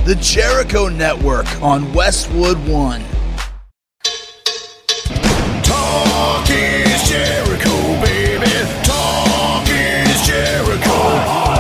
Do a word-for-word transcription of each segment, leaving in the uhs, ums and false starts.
The Jericho Network on Westwood One. Talk is Jericho, baby. Talk is Jericho.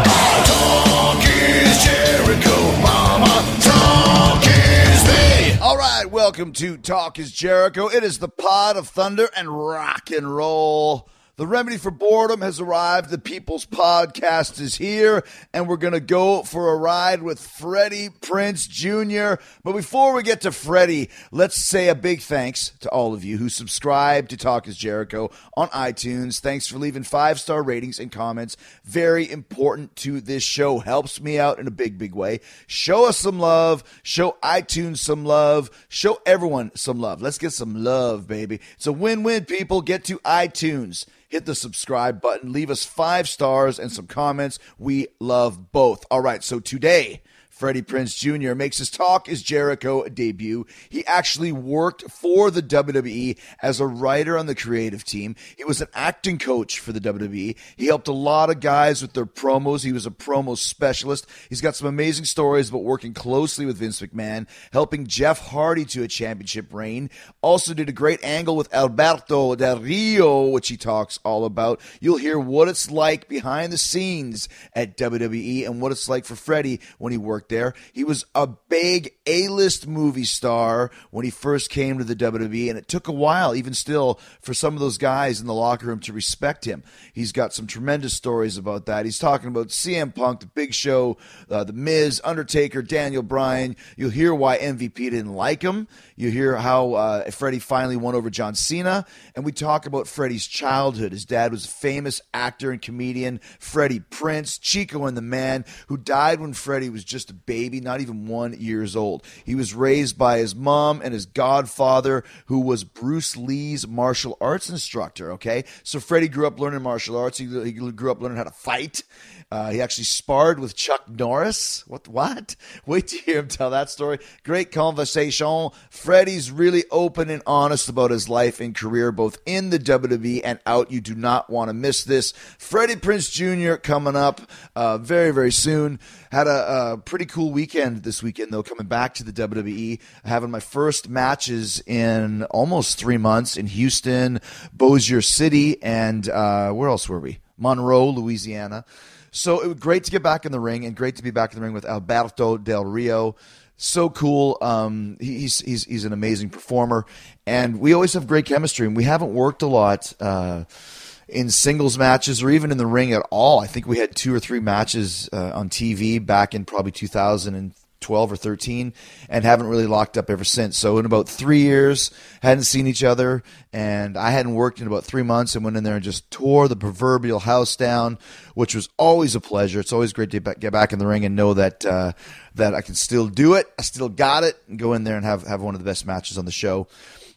Talk is Jericho, mama. Talk is me. All right, welcome to Talk is Jericho. It is the pod of thunder and rock and roll. The remedy for boredom has arrived. The People's Podcast is here, and we're going to go for a ride with Freddie Prinze Junior But before we get to Freddie, let's say a big thanks to all of you who subscribe to Talk is Jericho on iTunes. Thanks for leaving five-star ratings and comments. Very important to this show. Helps me out in a big, big way. Show us some love. Show iTunes some love. Show everyone some love. Let's get some love, baby. It's a win-win, people. Get to iTunes. Hit the subscribe button. Leave us five stars and some comments. We love both. All right, so today, Freddie Prinze Junior makes his Talk is Jericho debut. He actually worked for the W W E as a writer on the creative team. He was an acting coach for the W W E. He helped a lot of guys with their promos. He was a promo specialist. He's got some amazing stories about working closely with Vince McMahon, helping Jeff Hardy to a championship reign. Also did a great angle with Alberto Del Rio, which he talks all about. You'll hear what it's like behind the scenes at W W E and what it's like for Freddie when he worked there. He was a big A-list movie star when he first came to the W W E, and it took a while, even still, for some of those guys in the locker room to respect him. He's got some tremendous stories about that. He's talking about C M Punk, The Big Show, uh, The Miz, Undertaker, Daniel Bryan. You'll hear why M V P didn't like him. You hear how uh, Freddie finally won over John Cena, and we talk about Freddie's childhood. His dad was a famous actor and comedian, Freddie Prinze, Chico and the Man, who died when Freddie was just a baby, not even one years old. He was raised by his mom and his godfather, who was Bruce Lee's martial arts instructor, okay? So Freddie grew up learning martial arts. He, he grew up learning how to fight. Uh, he actually sparred with Chuck Norris. What? What? Wait to hear him tell that story. Great conversation. Freddie's really open and honest about his life and career, both in the W W E and out. You do not want to miss this. Freddie Prinze Junior coming up uh, very, very soon. Had a, a pretty cool weekend this weekend, though, coming back to the W W E. Having my first matches in almost three months in Houston, Bossier City, and uh, where else were we? Monroe, Louisiana. So it was great to get back in the ring, and great to be back in the ring with Alberto Del Rio. So cool. Um, he's he's he's an amazing performer, and we always have great chemistry. And we haven't worked a lot uh, in singles matches or even in the ring at all. I think we had two or three matches uh, on T V back in probably two thousand twelve or thirteen, and haven't really locked up ever since. So in about three years, hadn't seen each other, and I hadn't worked in about three months and went in there and just tore the proverbial house down, which was always a pleasure. It's always great to get back in the ring and know that uh, that I can still do it. I still got it, and go in there and have, have one of the best matches on the show.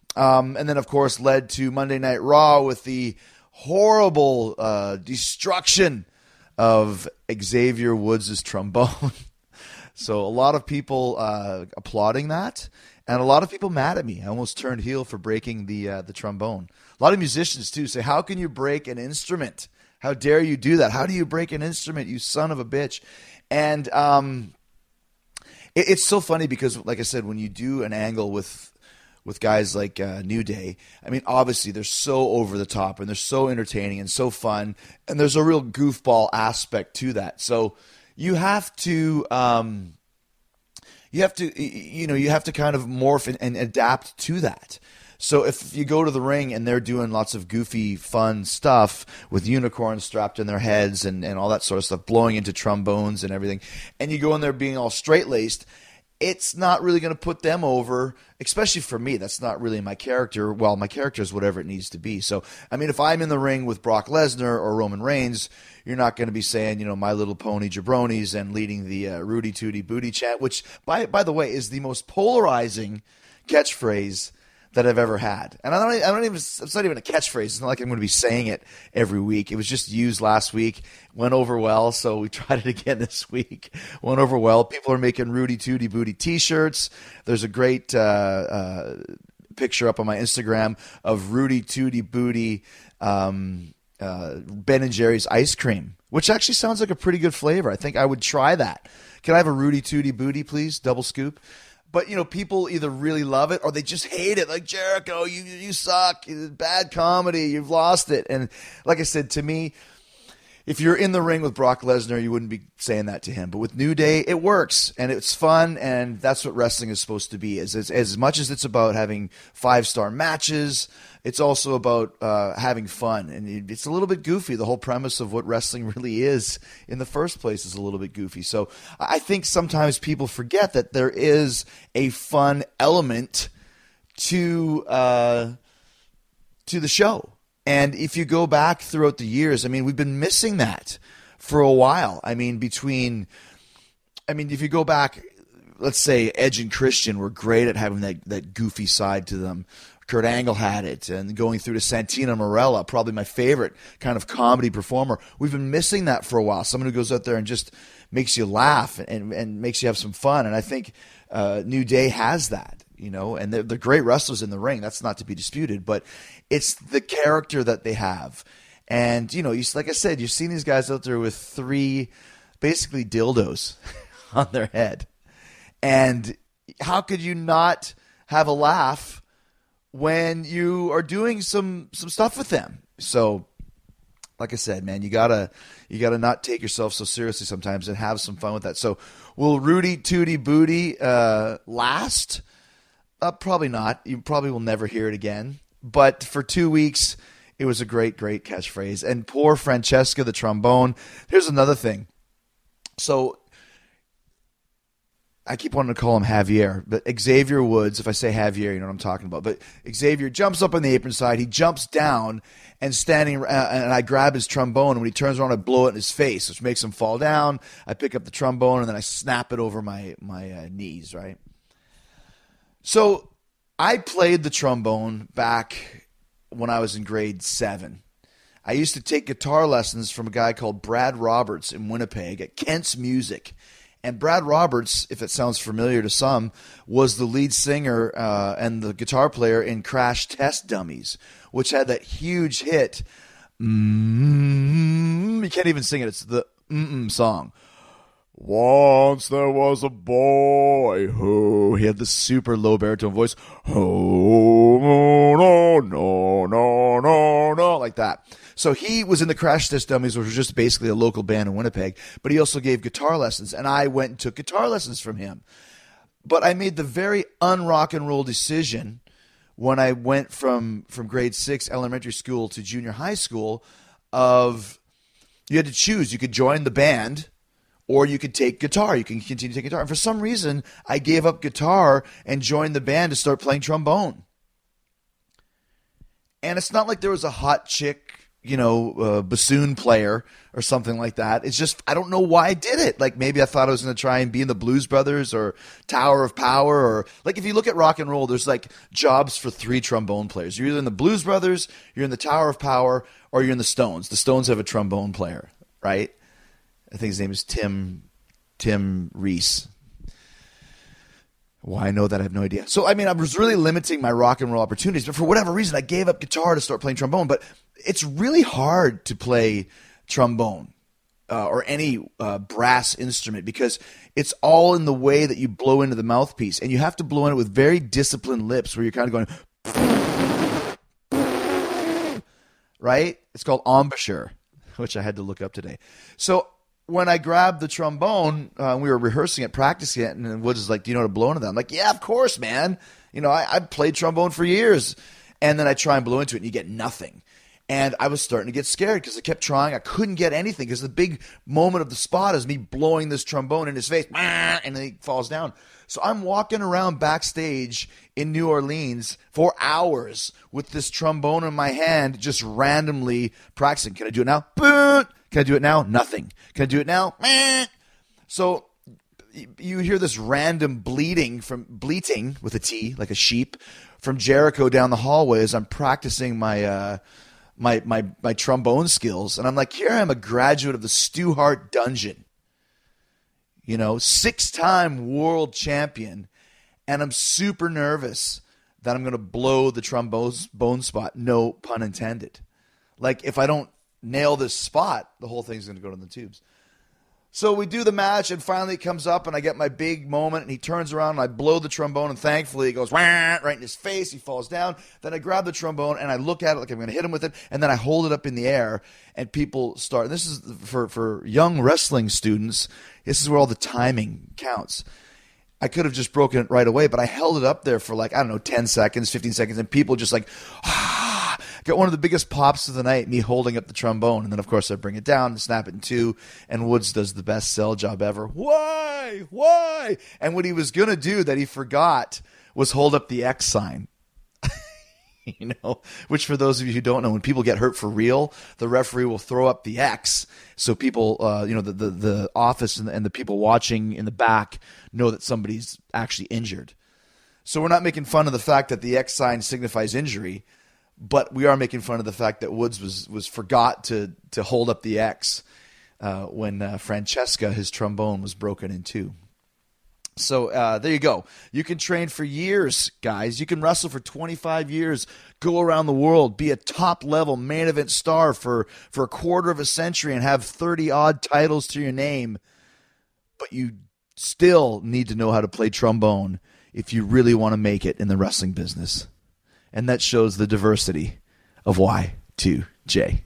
Um, and then, of course, led to Monday Night Raw with the horrible uh, destruction of Xavier Woods' trombone. So a lot of people uh, applauding that, and a lot of people mad at me. I almost turned heel for breaking the uh, the trombone. A lot of musicians, too, say, how can you break an instrument? How dare you do that? How do you break an instrument, you son of a bitch? And um, it, it's so funny because, like I said, when you do an angle with with guys like uh, New Day, I mean, obviously they're so over the top, and they're so entertaining and so fun, and there's a real goofball aspect to that. So you have to, um, you have to, you know, you have to kind of morph and, and adapt to that. So if you go to the ring and they're doing lots of goofy, fun stuff with unicorns strapped in their heads and, and all that sort of stuff, blowing into trombones and everything, and you go in there being all straight-laced, it's not really going to put them over, especially for me. That's not really my character. Well, my character is whatever it needs to be. So, I mean, if I'm in the ring with Brock Lesnar or Roman Reigns, you're not going to be saying, you know, My Little Pony jabronis and leading the uh, Rudy Tooty Booty chant, which, by by the way, is the most polarizing catchphrase that I've ever had. And I don't, I don't even, it's not even a catchphrase. It's not like I'm going to be saying it every week. It was just used last week, went over well, so we tried it again this week. Went over well. People are making Rudy Tooty Booty t-shirts. There's a great uh, uh, picture up on my Instagram of Rudy Tooty Booty um, uh, Ben and Jerry's ice cream, which actually sounds like a pretty good flavor. I think I would try that. Can I have a Rudy Tooty Booty, please? Double scoop. But, you know, people either really love it or they just hate it. Like, Jericho, you you suck. Bad comedy. You've lost it. And like I said, to me, if you're in the ring with Brock Lesnar, you wouldn't be saying that to him. But with New Day, it works, and it's fun, and that's what wrestling is supposed to be. As, as, as much as it's about having five-star matches, it's also about uh, having fun. And it's a little bit goofy. The whole premise of what wrestling really is in the first place is a little bit goofy. So I think sometimes people forget that there is a fun element to uh, to the show. And if you go back throughout the years, I mean, we've been missing that for a while. I mean, between, I mean, if you go back, let's say Edge and Christian were great at having that, that goofy side to them. Kurt Angle had it, and going through to Santino Marella, probably my favorite kind of comedy performer. We've been missing that for a while. Someone who goes out there and just makes you laugh and, and makes you have some fun. And I think uh, New Day has that. You know, and they're, they're great wrestlers in the ring. That's not to be disputed, but it's the character that they have. And, you know, you, like I said, you've seen these guys out there with three basically dildos on their head. And how could you not have a laugh when you are doing some, some stuff with them? So, like I said, man, you gotta you gotta not take yourself so seriously sometimes and have some fun with that. So, will Rudy Tooty Booty uh, last? Uh, probably not. You probably will never hear it again. But for two weeks, it was a great, great catchphrase. And poor Francesca, the trombone. Here's another thing. So I keep wanting to call him Javier, but Xavier Woods, if I say Javier, you know what I'm talking about. But Xavier jumps up on the apron side. He jumps down and standing, uh, and I grab his trombone. And when he turns around, I blow it in his face, which makes him fall down. I pick up the trombone, and then I snap it over my, my uh, knees, right? So I played the trombone back when I was in grade seven. I used to take guitar lessons from a guy called Brad Roberts in Winnipeg at Kent's Music. And Brad Roberts, if it sounds familiar to some, was the lead singer uh, and the guitar player in Crash Test Dummies, which had that huge hit. Mm-hmm. You can't even sing it. It's the mm-mm song. Once there was a boy who, he had this super low baritone voice, oh, no, no, no, no, no, like that. So he was in the Crash Test Dummies, which was just basically a local band in Winnipeg, but he also gave guitar lessons, and I went and took guitar lessons from him. But I made the very un-rock and roll decision when I went from, from grade six elementary school to junior high school of, you had to choose. You could join the band, or you could take guitar. You can continue to take guitar. And for some reason, I gave up guitar and joined the band to start playing trombone. And it's not like there was a hot chick, you know, uh, bassoon player or something like that. It's just, I don't know why I did it. Like, maybe I thought I was going to try and be in the Blues Brothers or Tower of Power. Or, like, if you look at rock and roll, there's, like, jobs for three trombone players. You're either in the Blues Brothers, you're in the Tower of Power, or you're in the Stones. The Stones have a trombone player, right? I think his name is Tim Tim Reese. Why I know that, I have no idea. So, I mean, I was really limiting my rock and roll opportunities, but for whatever reason, I gave up guitar to start playing trombone. But it's really hard to play trombone uh, or any uh, brass instrument because it's all in the way that you blow into the mouthpiece. And you have to blow in it with very disciplined lips where you're kind of going, right? It's called embouchure, which I had to look up today. So when I grabbed the trombone, uh, we were rehearsing it, practicing it, and Woods is like, do you know how to blow into that? I'm like, yeah, of course, man. You know, I, I've played trombone for years. And then I try and blow into it, and you get nothing. And I was starting to get scared because I kept trying. I couldn't get anything because the big moment of the spot is me blowing this trombone in his face, and then he falls down. So I'm walking around backstage in New Orleans for hours with this trombone in my hand, just randomly practicing. Can I do it now? Can I do it now? Nothing. Can I do it now? So you hear this random bleating from bleating with a T, like a sheep, from Jericho down the hallway as I'm practicing my uh, my my my trombone skills, and I'm like, here I am, a graduate of the Stu Hart Dungeon, you know, six-time world champion, and I'm super nervous that I'm going to blow the trombone bone spot. No pun intended. Like, if I don't nail this spot, the whole thing's going to go to the tubes. So we do the match, and finally it comes up, and I get my big moment, and he turns around, and I blow the trombone, and thankfully it goes wah, right in his face. He falls down. Then I grab the trombone, and I look at it like I'm going to hit him with it, and then I hold it up in the air, and people start. And this is for, for young wrestling students, this is where all the timing counts. I could have just broken it right away, but I held it up there for like, I don't know, ten seconds, fifteen seconds, and people just like, ah, got one of the biggest pops of the night, me holding up the trombone. And then, of course, I bring it down and snap it in two, and Woods does the best sell job ever. Why? Why? And what he was going to do that he forgot was hold up the X sign. You know, which for those of you who don't know, when people get hurt for real, the referee will throw up the X so people, uh, you know, the, the, the office and the, and the people watching in the back know that somebody's actually injured. So we're not making fun of the fact that the X sign signifies injury, but we are making fun of the fact that Woods was was forgot to to hold up the X uh, when uh, Francesca, his trombone, was broken in two. So uh, there you go. You can train for years, guys. You can wrestle for twenty-five years, go around the world, be a top-level main event star for, for a quarter of a century and have thirty-odd titles to your name. But you still need to know how to play trombone if you really want to make it in the wrestling business. And that shows the diversity of Y two J.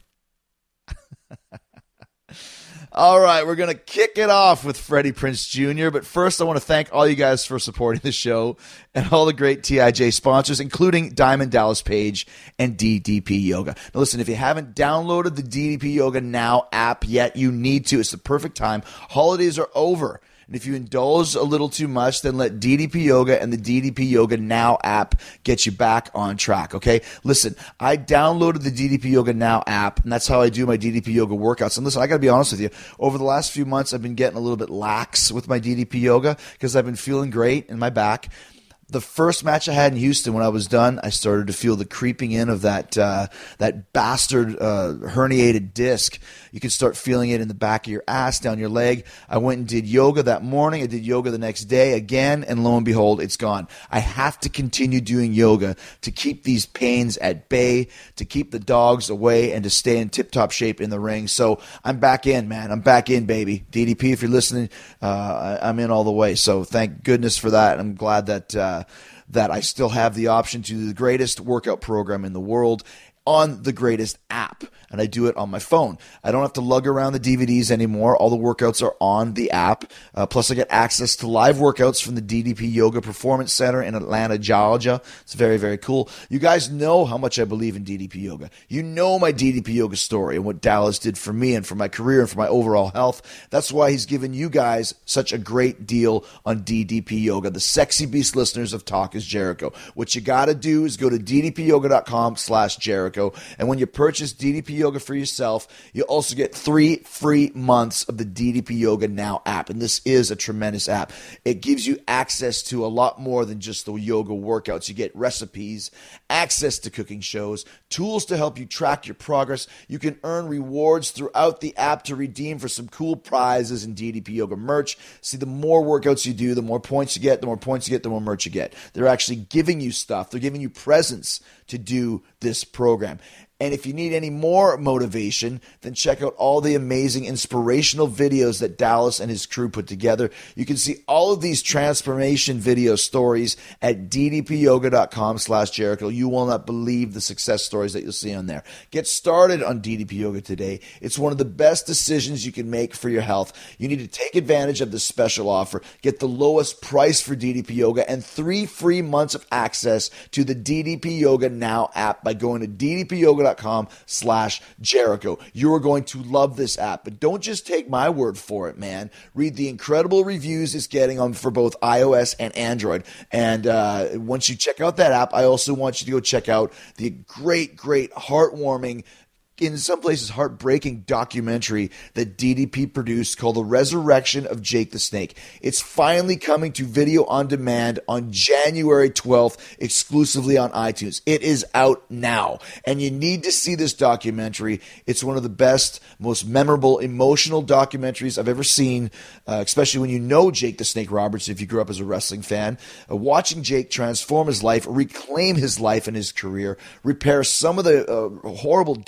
All right, we're going to kick it off with Freddie Prinze Junior But first, I want to thank all you guys for supporting the show and all the great T I J sponsors, including Diamond Dallas Page and D D P Yoga. Now, listen, if you haven't downloaded the D D P Yoga Now app yet, you need to. It's the perfect time. Holidays are over. And if you indulge a little too much, then let D D P Yoga and the D D P Yoga Now app get you back on track, okay? Listen, I downloaded the D D P Yoga Now app, and that's how I do my D D P Yoga workouts. And listen, I got to be honest with you. Over the last few months, I've been getting a little bit lax with my D D P Yoga because I've been feeling great in my back. The first match I had in Houston, when I was done, I started to feel the creeping in of that uh, that bastard uh, herniated disc. You can start feeling it in the back of your ass, down your leg. I went and did yoga that morning. I did yoga the next day again, and lo and behold, it's gone. I have to continue doing yoga to keep these pains at bay, to keep the dogs away, and to stay in tip-top shape in the ring. So I'm back in, man. I'm back in, baby. D D P, if you're listening, uh, I'm in all the way. So thank goodness for that. I'm glad that... Uh, that I still have the option to do the greatest workout program in the world on the greatest app, and I do it on my phone. I don't have to lug around the D V Ds anymore. All the workouts are on the app. Uh, plus, I get access to live workouts from the D D P Yoga Performance Center in Atlanta, Georgia. It's very, very cool. You guys know how much I believe in D D P Yoga. You know my D D P Yoga story and what Dallas did for me and for my career and for my overall health. That's why he's given you guys such a great deal on D D P Yoga, the Sexy Beast listeners of Talk is Jericho. What you got to do is go to D D P yoga dot com slash Jericho. And when you purchase D D P Yoga for yourself, you also get three free months of the D D P Yoga Now app. And this is a tremendous app. It gives you access to a lot more than just the yoga workouts. You get recipes, access to cooking shows, tools to help you track your progress. You can earn rewards throughout the app to redeem for some cool prizes and D D P Yoga merch. See, the more workouts you do, the more points you get. The more points you get, the more merch you get. They're actually giving you stuff. They're giving you presents to do this program. And if you need any more motivation, then check out all the amazing inspirational videos that Dallas and his crew put together. You can see all of these transformation video stories at D D P yoga dot com slash Jericho. You will not believe the success stories that you'll see on there. Get started on D D P Yoga today. It's one of the best decisions you can make for your health. You need to take advantage of this special offer. Get the lowest price for D D P Yoga and three free months of access to the D D P Yoga Now app by going to D D P yoga dot com slash Jericho. You are going to love this app, but don't just take my word for it, man. Read the incredible reviews it's getting on for both iOS and Android. And uh, once you check out that app, I also want you to go check out the great, great, heartwarming, in some places heartbreaking documentary that D D P produced called The Resurrection of Jake the Snake. It's finally coming to video on demand on January twelfth, exclusively on iTunes. It is out now, and you need to see this documentary. It's one of the best, most memorable, emotional documentaries I've ever seen, uh, especially when you know Jake the Snake Roberts, if you grew up as a wrestling fan. Uh, watching Jake transform his life, reclaim his life and his career, repair some of the uh, horrible damage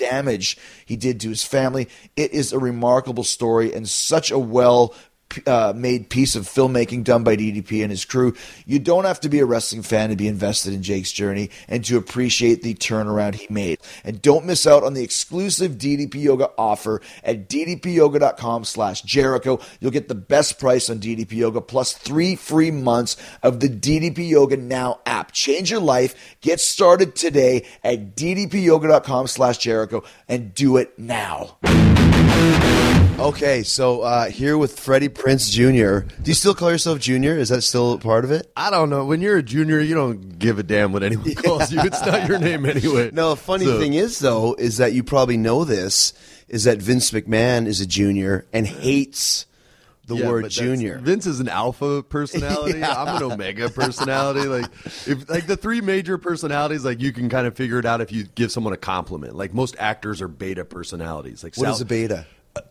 damage he did to his family. It is a remarkable story and such a well Uh, made piece of filmmaking done by D D P and his crew. You don't have to be a wrestling fan to be invested in Jake's journey and to appreciate the turnaround he made. And don't miss out on the exclusive D D P Yoga offer at ddpyoga.com slash Jericho. You'll get the best price on D D P Yoga plus three free months of the D D P Yoga Now app. Change your life. Get started today at ddpyoga.com slash Jericho and do it now. Okay, so uh, here with Freddie Prinze Junior Do you still call yourself Junior? Is that still part of it? I don't know. When you're a junior, you don't give a damn what anyone calls you. It's not your name anyway. No, the funny So- thing is, though, is that you probably know this, is that Vince McMahon is a junior and hates the Yeah, word but that's- junior. Vince is an alpha personality. Yeah. I'm an omega personality. Like, if like the three major personalities, like you can kind of figure it out if you give someone a compliment. Like most actors are beta personalities. Like What Sal- is a beta?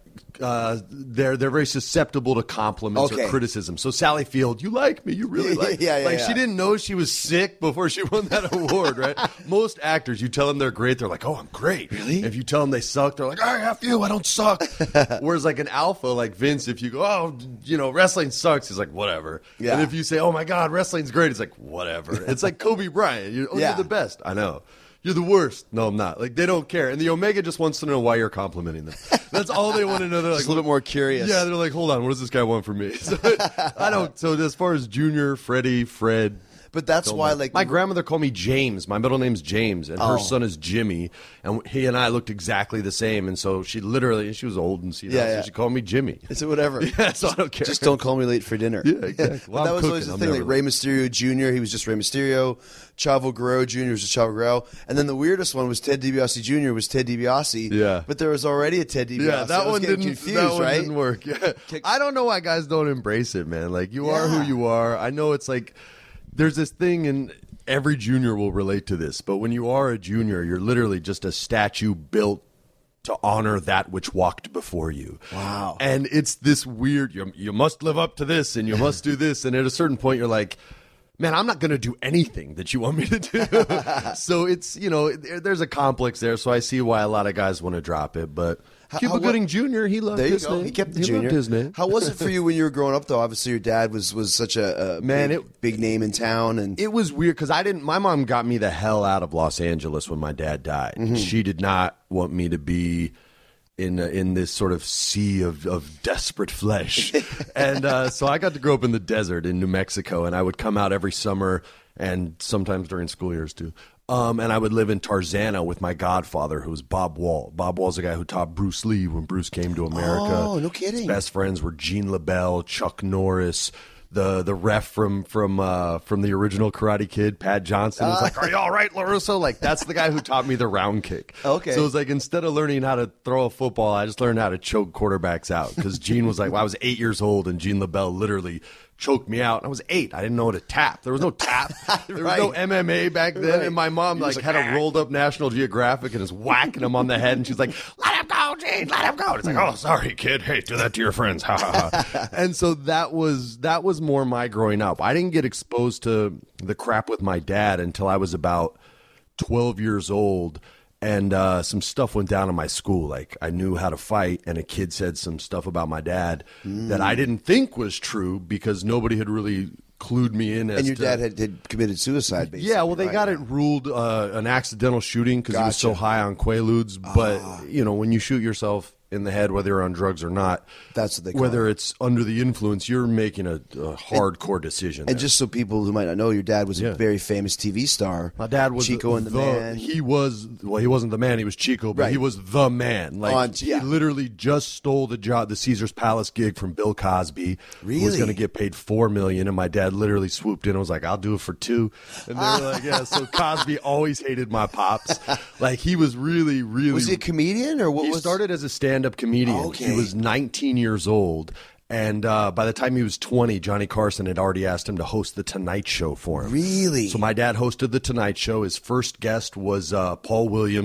Uh, they're they're very susceptible to compliments Okay. or criticism. So Sally Field, you like me, you really like me. Yeah, yeah, like yeah. she didn't know she was sick before she won that award, right? Most actors, you tell them they're great, they're like, oh, I'm great. Really? If you tell them they suck, they're like, I F you, I don't suck. Whereas like an alpha, like Vince, if you go, oh, you know, wrestling sucks, he's like, whatever. Yeah. And if you say, oh my God, wrestling's great, it's like, whatever. It's like Kobe Bryant. You're, oh, Yeah. you're the best. I know. You're the worst. No, I'm not. Like, they don't care. And the Omega just wants to know why you're complimenting them. That's all they want to know. They're like, Just a little bit more curious. yeah, they're like, hold on, what does this guy want from me? So, I don't. So as far as Junior, Freddie, Fred, But that's don't why, know. like, my grandmother called me James. My middle name's James, and Oh. her son is Jimmy. And he and I looked exactly the same. And so she literally, she was old and senile, Yeah, so yeah. she called me Jimmy. It's whatever. Yeah, so I don't care. Just don't call me late for dinner. Yeah, exactly. But Well, that I'm was always cooking. the I'm thing. Like never Rey late. Mysterio Junior, he was just Rey Mysterio. Chavo Guerrero Junior was just Chavo Guerrero. And then the weirdest one was Ted DiBiase Junior was Ted DiBiase. Yeah. But there was already a Ted DiBiase. Yeah, I that was one getting didn't. confused, that one right? didn't work. Yeah. Kick- I don't know why guys don't embrace it, man. Like you are Yeah. who you are. I know it's like there's this thing, and every junior will relate to this. But when you are a junior, you're literally just a statue built to honor that which walked before you. Wow. And it's this weird. You, you must live up to this, and you must do this. And at a certain point, you're like, man, I'm not going to do anything that you want me to do. So it's, you know, there, there's a complex there. So I see why a lot of guys want to drop it. But Cuba how- Gooding Junior, he loved There you his go. name. He kept the he junior. loved his name. How was it for you when you were growing up, though? Obviously, your dad was, was such a, a Man, big, it- big name in town, and It was weird because I didn't. My mom got me the hell out of Los Angeles when my dad died. She did not want me to be in uh, in this sort of sea of, of desperate flesh, and uh, so I got to grow up in the desert in New Mexico, and I would come out every summer and sometimes during school years too. Um, and I would live in Tarzana with my godfather, who was Bob Wall. Bob Wall's the guy who taught Bruce Lee when Bruce came to America. Oh, no kidding. His best friends were Gene LaBelle, Chuck Norris, the the ref from from uh, from the original Karate Kid, Pat Johnson, was like, "Are you all right, LaRusso?" Like that's the guy who taught me the round kick. Okay. So it's like instead of learning how to throw a football, I just learned how to choke quarterbacks out because Gene was like, well, I was eight years old, and Gene LaBelle literally choked me out. I was eight. I didn't know how to tap. There was no tap. There was Right. no M M A back then. Right. And my mom like, had a rolled up National Geographic and is whacking him on the head. And she's like, let him go, Gene, let him go. And it's like, oh, sorry, kid. Hey, do that to your friends. Ha ha ha. And so that was that was more my growing up. I didn't get exposed to the crap with my dad until I was about twelve years old. And uh, some stuff went down in my school. Like I knew how to fight, and a kid said some stuff about my dad that I didn't think was true because nobody had really clued me in. As and your to, dad had, had committed suicide, basically. yeah, well, they right? got it ruled uh, an accidental shooting because he was so Gotcha. high on Quaaludes. But you know, when you shoot yourself in the head, whether you're on drugs or not, That's what they call whether it. it's under the influence, you're making a, a hardcore decision. And there. just so people who might not know, your dad was Yeah. a very famous T V star. My dad was Chico and the, Man. He was well. He wasn't the man. He was Chico, but Right. he was the man. Like On- he yeah. literally just stole the job, the Caesar's Palace gig from Bill Cosby. Who was Really? going to get paid four million, and my dad literally swooped in and was like, "I'll do it for two. And they were like, "Yeah." So Cosby always hated my pops. Like he was really, really. was he a comedian or what He was started as a stand-up comedian. Okay. He was nineteen years old. And uh, by the time he was twenty, Johnny Carson had already asked him to host The Tonight Show for him. Really? So my dad hosted The Tonight Show. His first guest was uh, Paul Williams,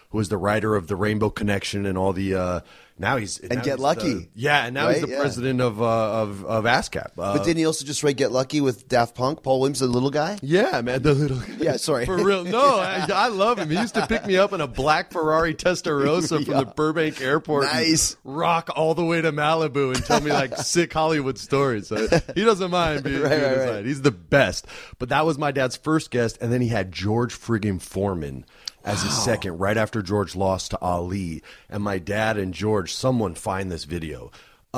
who was the writer of the Rainbow Connection and all the. Uh, now he's And now Get he's Lucky. the- yeah, and now Right? he's the Yeah. president of uh, of of ASCAP. Uh, But didn't he also just write Get Lucky with Daft Punk? Paul Williams, the little guy? yeah, man, the little Yeah, sorry. for real. No, I, I love him. He used to pick me up in a black Ferrari Testarossa from Yeah. the Burbank Airport, and Nice. rock all the way to Malibu, and tell me like sick Hollywood stories. So he doesn't mind being, Right, being right, inside. right. He's the best. But that was my dad's first guest, and then he had George friggin' Foreman as his second, right after George lost to Ali. And my dad and George, someone find this video.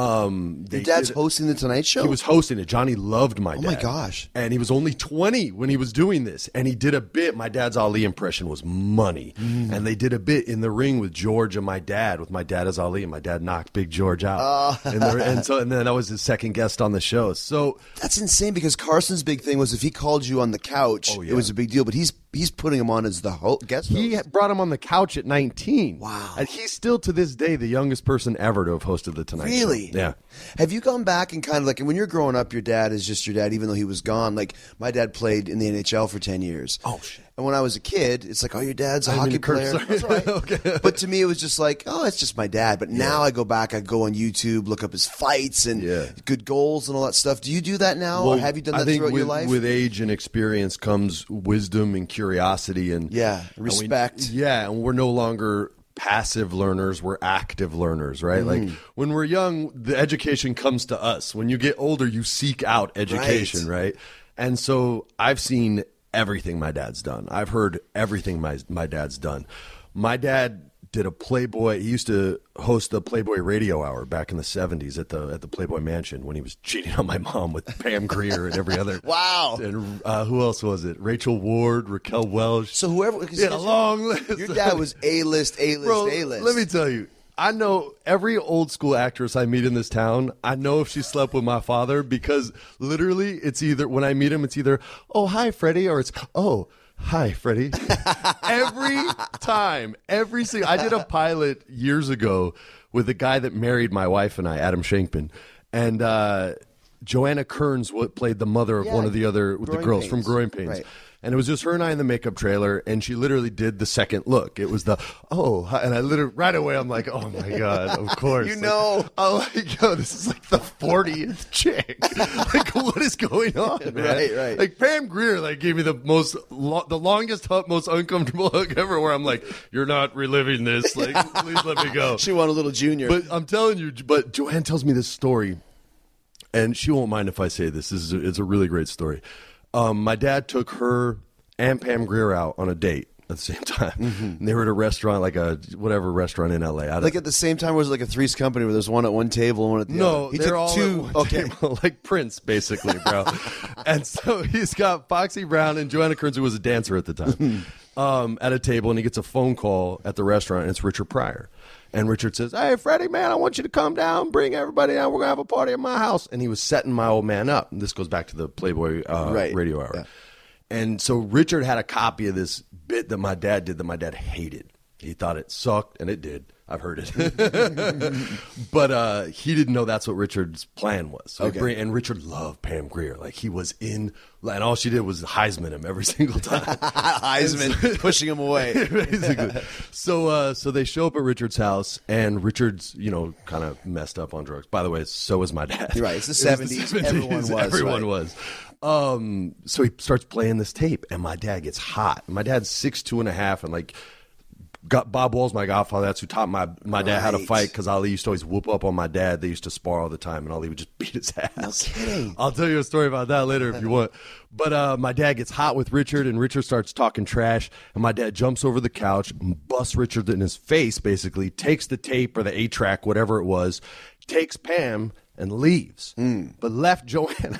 Um, they Your dad's did- hosting the Tonight Show? He was hosting it. Johnny loved my dad. Oh my gosh. And he was only twenty when he was doing this. And he did a bit. My dad's Ali impression was money. Mm. And they did a bit in the ring with George and my dad, with my dad as Ali, and my dad knocked Big George out. Oh. and, the, and so and then I was his second guest on the show. So That's insane because Carson's big thing was if he called you on the couch, Oh, yeah. it was a big deal. But he's he's putting him on as the ho- guest he host. brought him on the couch at nineteen. Wow. And he's still to this day the youngest person ever to have hosted the Tonight Show. Really? Yeah. Have you gone back and kind of like, and when you're growing up, your dad is just your dad, even though he was gone. Like my dad played in the N H L for ten years. Oh, shit. And when I was a kid, it's like, oh, your dad's a I didn't hockey mean to player. curse, That's sorry. all right. But to me, it was just like, oh, it's just my dad. But now I go back, I go on YouTube, look up his fights and Yeah. good goals and all that stuff. Do you do that now, or have you done I that think throughout with, your life? With age and experience comes wisdom and curiosity and Yeah, and we- respect. yeah, and we're no longer passive learners, we're active learners, right? Like Mm-hmm. when we're young, the education comes to us. When you get older, you seek out education, right? And so I've seen everything my dad's done. I've heard everything my my dad's done. My dad did a Playboy. He used to host the Playboy Radio Hour back in the seventies at the at the Playboy Mansion when he was cheating on my mom with Pam Grier and every other. Wow. And uh, who else was it? Rachel Ward, Raquel Welch. So whoever, He had a long list. your dad was A-list, A-list, Bro, A-list. let me tell you, I know every old school actress I meet in this town. I know if she slept with my father because literally it's either when I meet him, it's either, oh, hi, Freddie, or it's, oh, hi, Freddie. Every time, every single. I did a pilot years ago with the guy that married my wife and I, Adam Shankman. And, uh, Joanna Kearns what played the mother of Yeah, one of the other the Growing girls from Pains. Growing Pains. Right. And it was just her and I in the makeup trailer, and she literally did the second look. It was the, oh, hi- and I literally, right away, I'm like, oh my God, of course. You Like, know. I'm like, yo, this is like the fortieth chick. Like, what is going on, man? Right, right. Like, Pam Grier, like, gave me the most, lo- the longest hug, most uncomfortable hug ever, where I'm like, you're not reliving this. Like, please let me go. She won a little junior. But I'm telling you, but Joanne tells me this story, and she won't mind if I say this. This is a, it's a really great story. Um, my dad took her and Pam Grier out on a date at the same time. And they were at a restaurant, like a whatever restaurant in L A. I don't- like at the same time, was it like a Three's Company where there's one at one table and one at the no, other? He they're took all two. at one Okay. table, like Prince, basically, bro. And so he's got Foxy Brown and Joanna Kearns, who was a dancer at the time, um, at a table, and he gets a phone call at the restaurant, and it's Richard Pryor. And Richard says, hey, Freddie, man, I want you to come down, bring everybody down. We're going to have a party at my house. And he was setting my old man up. And this goes back to the Playboy uh, Right. radio hour. Yeah. And so Richard had a copy of this bit that my dad did that my dad hated. He thought it sucked, and it did. I've heard it. But uh, he didn't know that's what Richard's plan was. So he Okay. bring, and Richard loved Pam Grier. Like, he was in, and all she did was Heisman him every single time. Heisman pushing him away. Basically. So uh, so they show up at Richard's house, and Richard's, you know, kind of messed up on drugs. By the way, so was my dad. Right, it's the It was seventies. Everyone was, Everyone right. was. Um, so he starts playing this tape, and my dad gets hot. My dad's six, two and a half, and like, got Bob Wall's my godfather. That's who taught my my dad how to Right. fight, because Ali used to always whoop up on my dad. They used to spar all the time, and Ali would just beat his ass. No kidding. I'll tell you a story about that later if you want. But uh, my dad gets hot with Richard, and Richard starts talking trash, and my dad jumps over the couch, busts Richard in his face, basically, takes the tape or the eight-track, whatever it was, takes Pam, and leaves, Mm. but left Joanna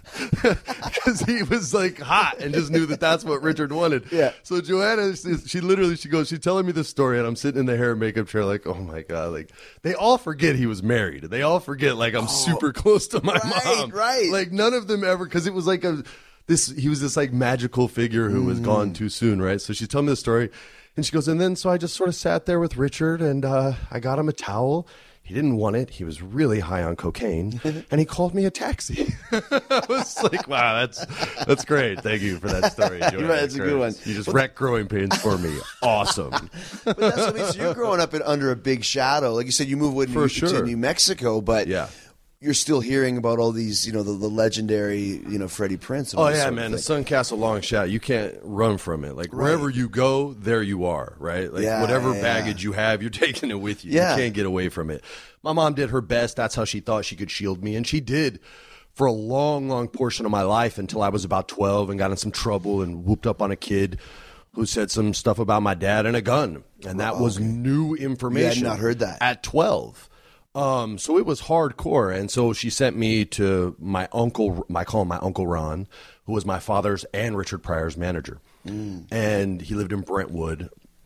because he was like hot and just knew that that's what Richard wanted. Yeah. So Joanna, she, she literally, she goes, she's telling me this story, and I'm sitting in the hair and makeup chair, like, oh my god, like they all forget he was married. They all forget like I'm super close to my right, mom. right. Like none of them ever, because it was like a this. He was this like magical figure who was gone too soon, right? So she's telling me the story. And she goes, and then so I just sort of sat there with Richard, and uh, I got him a towel. He didn't want it. He was really high on cocaine, and he called me a taxi. I was like, wow, that's that's great. Thank you for that story. Right, that's a good one. You just wrecked Growing Pains for me. Awesome. But that's what I mean. So you're growing up in, under a big shadow. Like you said, you moved with For New, sure. to New Mexico, but Yeah. you're still hearing about all these, you know, the, the legendary, you know, Freddie Prinze. And all Oh this yeah, sort of man! The thing. Suncastle long shot. You can't run from it. Like wherever you go, there you are. Right? Like Yeah, whatever yeah. baggage you have, you're taking it with you. Yeah. You can't get away from it. My mom did her best. That's how she thought she could shield me, and she did for a long, long portion of my life until I was about twelve and got in some trouble and whooped up on a kid who said some stuff about my dad and a gun, and that was new information. not heard that. At twelve. Um, so it was hardcore, and so she sent me to my uncle. I call him my Uncle Ron, who was my father's and Richard Pryor's manager, mm. and he lived in Brentwood,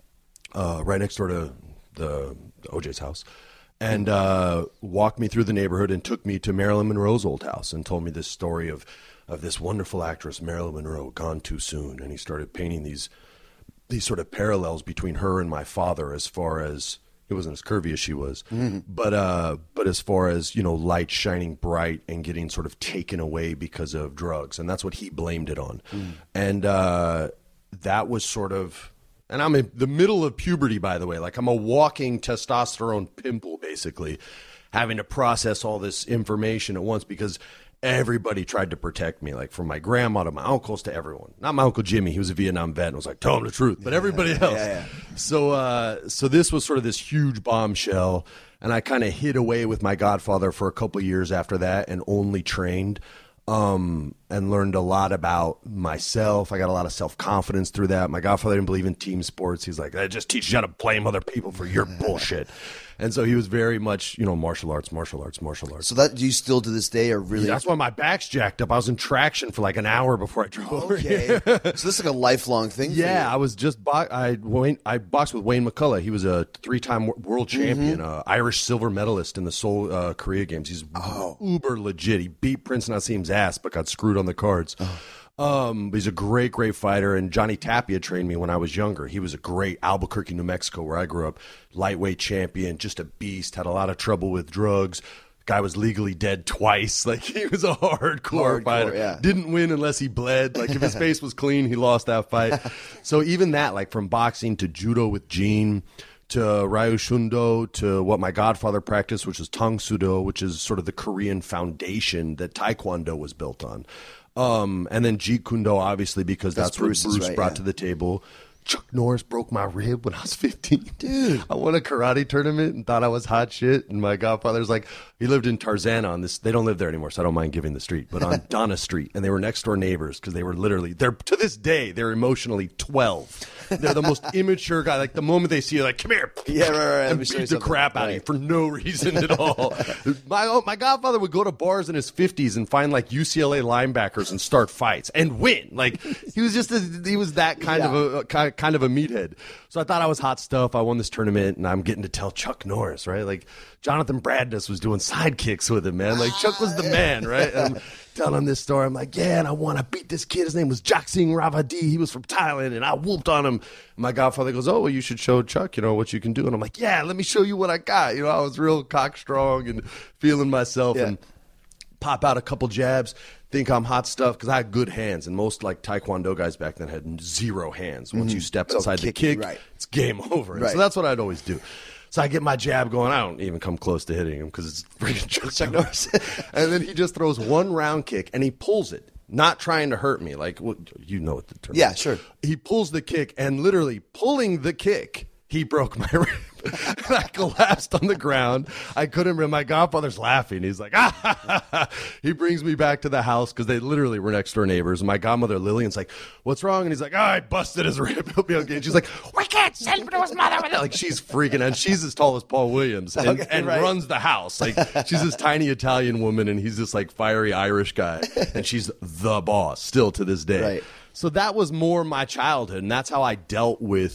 uh, right next door to the, the O J's house, and uh, walked me through the neighborhood and took me to Marilyn Monroe's old house and told me this story of of this wonderful actress Marilyn Monroe gone too soon, and he started painting these these sort of parallels between her and my father as far as. It wasn't as curvy as she was, mm-hmm. but uh, but as far as, you know, light shining bright and getting sort of taken away because of drugs, and that's what he blamed it on, mm. and uh, that was sort of, and I'm in the middle of puberty, by the way, like I'm a walking testosterone pimple, basically, having to process all this information at once because everybody tried to protect me, like from my grandma to my uncles to everyone. Not my Uncle Jimmy, he was a Vietnam vet and was like, tell him the truth, but everybody else. Yeah, yeah. So, uh, so this was sort of this huge bombshell, and I kind of hid away with my godfather for a couple of years after that and only trained um, and learned a lot about myself. I got a lot of self-confidence through that. My godfather didn't believe in team sports. He's like, that just teaches you how to blame other people for your bullshit. And so he was very much, you know, martial arts, martial arts, martial arts. So that you still to this day are really. Yeah, that's why my back's jacked up. I was in traction for like an hour before I drove over Okay. here. So this is like a lifelong thing. For Yeah, you. I was just bo- I Wayne, I boxed with Wayne McCullough. He was a three-time world champion, mm-hmm. uh, Irish silver medalist in the Seoul uh, Korea Games. He's oh. uber legit. He beat Prince Nassim's ass, but got screwed on the cards. Oh. Um, he's a great, great fighter, and Johnny Tapia trained me when I was younger. He was a great Albuquerque, New Mexico, where I grew up, lightweight champion, just a beast, had a lot of trouble with drugs. Guy was legally dead twice. Like, he was a hardcore, hardcore fighter. Yeah. Didn't win unless he bled. Like, if his face was clean, he lost that fight. So even that, like from boxing to judo with Gene, to Ryu Shundo, to what my godfather practiced, which is Tang Sudo, which is sort of the Korean foundation that Taekwondo was built on. Um, and then Jeet Kune Do, obviously, because that's, that's what Bruce's, Bruce right, brought yeah. to the table. Chuck Norris broke my rib when I was fifteen. Dude, I won a karate tournament and thought I was hot shit. And my godfather's like, he lived in Tarzana on this. They don't live there anymore, so I don't mind giving the street. But on Donna Street, and they were next door neighbors because they were literally, they're to this day, they're emotionally twelve. They're the most immature guy. Like the moment they see you, like, come here, yeah, right, right. and beat the crap out right. of you for no reason at all. my oh, my godfather would go to bars in his fifties and find like U C L A linebackers and start fights and win. Like he was just a, he was that kind yeah. of a kind kind of a meathead. So I thought I was hot stuff. I won this tournament, and I'm getting to tell Chuck Norris, right? Like Jonathan Bradness was doing sidekicks with him, man. Like Chuck was the man, right? And I'm telling him this story. I'm like, yeah, and I want to beat this kid. His name was Jaksing Ravadi. He was from Thailand, and I whooped on him. And my godfather goes, oh, well, you should show Chuck, you know, what you can do. And I'm like, yeah, let me show you what I got. You know, I was real cock strong and feeling myself, yeah. and pop out a couple jabs, think I'm hot stuff because I had good hands, and most like Taekwondo guys back then had zero hands. Once mm-hmm. you step so inside kicky, the kick, right. it's game over. Right. So that's what I'd always do. So I get my jab going. I don't even come close to hitting him because it's freaking Chuck, Chuck Norris. And then he just throws one round kick, and he pulls it, not trying to hurt me. Like, well, you know what the term yeah, is. sure. He pulls the kick, and literally pulling the kick, he broke my rib. And I collapsed on the ground. I couldn't remember. My godfather's laughing. He's like, ah, ha, ha, ha. He brings me back to the house because they literally were next door neighbors. And my godmother, Lillian's like, what's wrong? And he's like, oh, I busted his rib. He'll be okay. And she's like, we can't send him to his mother. Like, she's freaking out. She's as tall as Paul Williams and, okay, and right. runs the house. Like, she's this tiny Italian woman, and he's this like fiery Irish guy. And she's the boss still to this day. Right. So that was more my childhood. And that's how I dealt with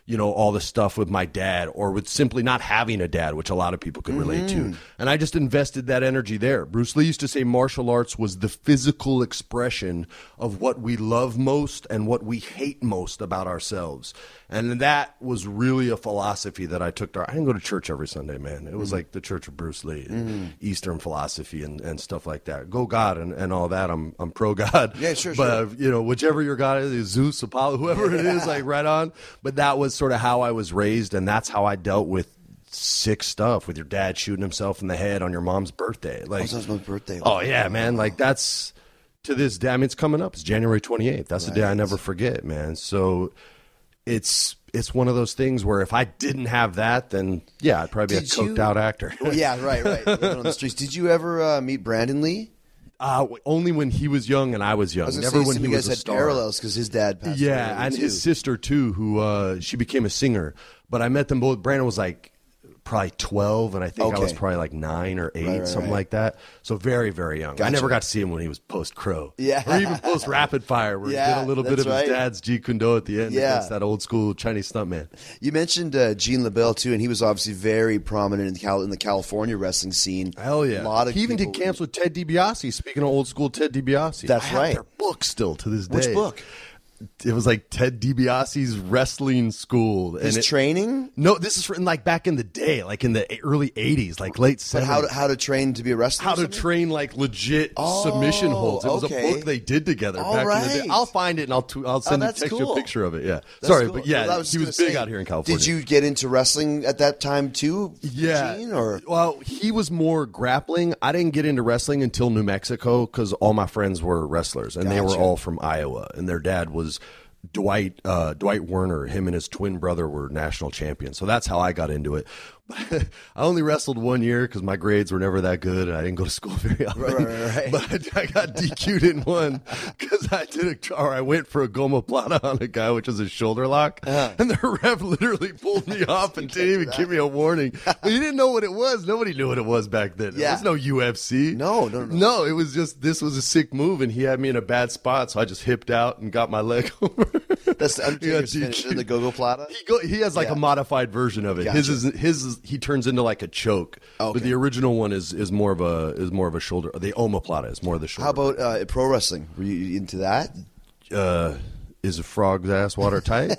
you know, all the stuff with my dad or with simply not having a dad, which a lot of people could relate Mm-hmm. to. And I just invested that energy there. Bruce Lee used to say martial arts was the physical expression of what we love most and what we hate most about ourselves. And that was really a philosophy that I took to, I didn't go to church every Sunday, man. It was Mm-hmm. like the Church of Bruce Lee and mm-hmm. Eastern philosophy and, and stuff like that. Go God and, and all that. I'm I'm pro God. Yeah, sure, But, sure. you know, whichever your God is, Zeus, Apollo, whoever it is, like right on. But that was sort of how I was raised, and that's how I dealt with sick stuff, with your dad shooting himself in the head on your mom's birthday. Like, Oh, so it's my birthday. oh yeah, man. Like that's to this day. I mean, it's coming up. It's January twenty-eighth. That's the day I Right. never forget, man. So it's it's one of those things where if I didn't have that, then yeah, I'd probably be Did a coked you- out actor. Well, yeah, right, right. Living on the streets. Did you ever uh, meet Brandon Lee? Uh, only when he was young and I was young. I was gonna Never say, when some he of you was guys a had star. parallels because his dad passed away. Yeah, and too. his sister too, who uh, she became a singer. But I met them both. Brandon was like probably twelve, and I think I was Okay. probably like nine or eight, Right, right, something right. like that. So very, very young. I Gotcha. never got to see him when he was post Crow, Yeah. or even post Rapid Fire, where Yeah, he did a little bit that's of right. his dad's Jeet Kune Do at the end Yeah. against that old school Chinese stuntman. You mentioned uh, Gene LaBelle too, and he was obviously very prominent in the, Cal- in the California wrestling scene. Hell yeah! A lot of he even people- did camps with Ted DiBiase. Speaking of old school Ted DiBiase, That's I have right. Their book still to this day. Which book? It was like Ted DiBiase's wrestling school. His and it, training, No, this is from like back in the day, like in the early eighties, like late but seventies. how to, how to train to be a wrestler. How or to something? train like legit Oh, submission holds. It was okay. a book they did together All back in the day. right. I'll find it and I'll t- I'll send you, that's text you cool. a picture of it. Yeah, That's sorry, cool. but yeah, Well, I was he gonna was big say, out here in California. Did you get into wrestling at that time too? Yeah. Gene, or Well, he was more grappling. I didn't get into wrestling until New Mexico because all my friends were wrestlers, and they were Gotcha. all from Iowa, and their dad was Dwight uh, Dwight Werner. Him and his twin brother were national champions. So that's how I got into it. I only wrestled one year because my grades were never that good, and I didn't go to school very often. Right, right, right. But I got D Q'd in one because I did a, or I went for a gomoplata on a guy, which was a shoulder lock, Uh-huh. and the ref literally pulled me off and didn't even give me a warning. But he didn't know what it was. Nobody knew what it was back then. There Yeah. was no U F C. No, no, no. No, it was just this was a sick move, and he had me in a bad spot, so I just hipped out and got my leg over. that's the Undertaker's Yeah, finisher, D Q. the Go-Go Plata? He go, he has like Yeah. a modified version of it. His Gotcha. is his is, he turns into like a choke, Okay. but the original one is is more of a is more of a shoulder. The omoplata is more of the shoulder. How about uh, pro wrestling? Were you into that? uh, is a frog's ass watertight?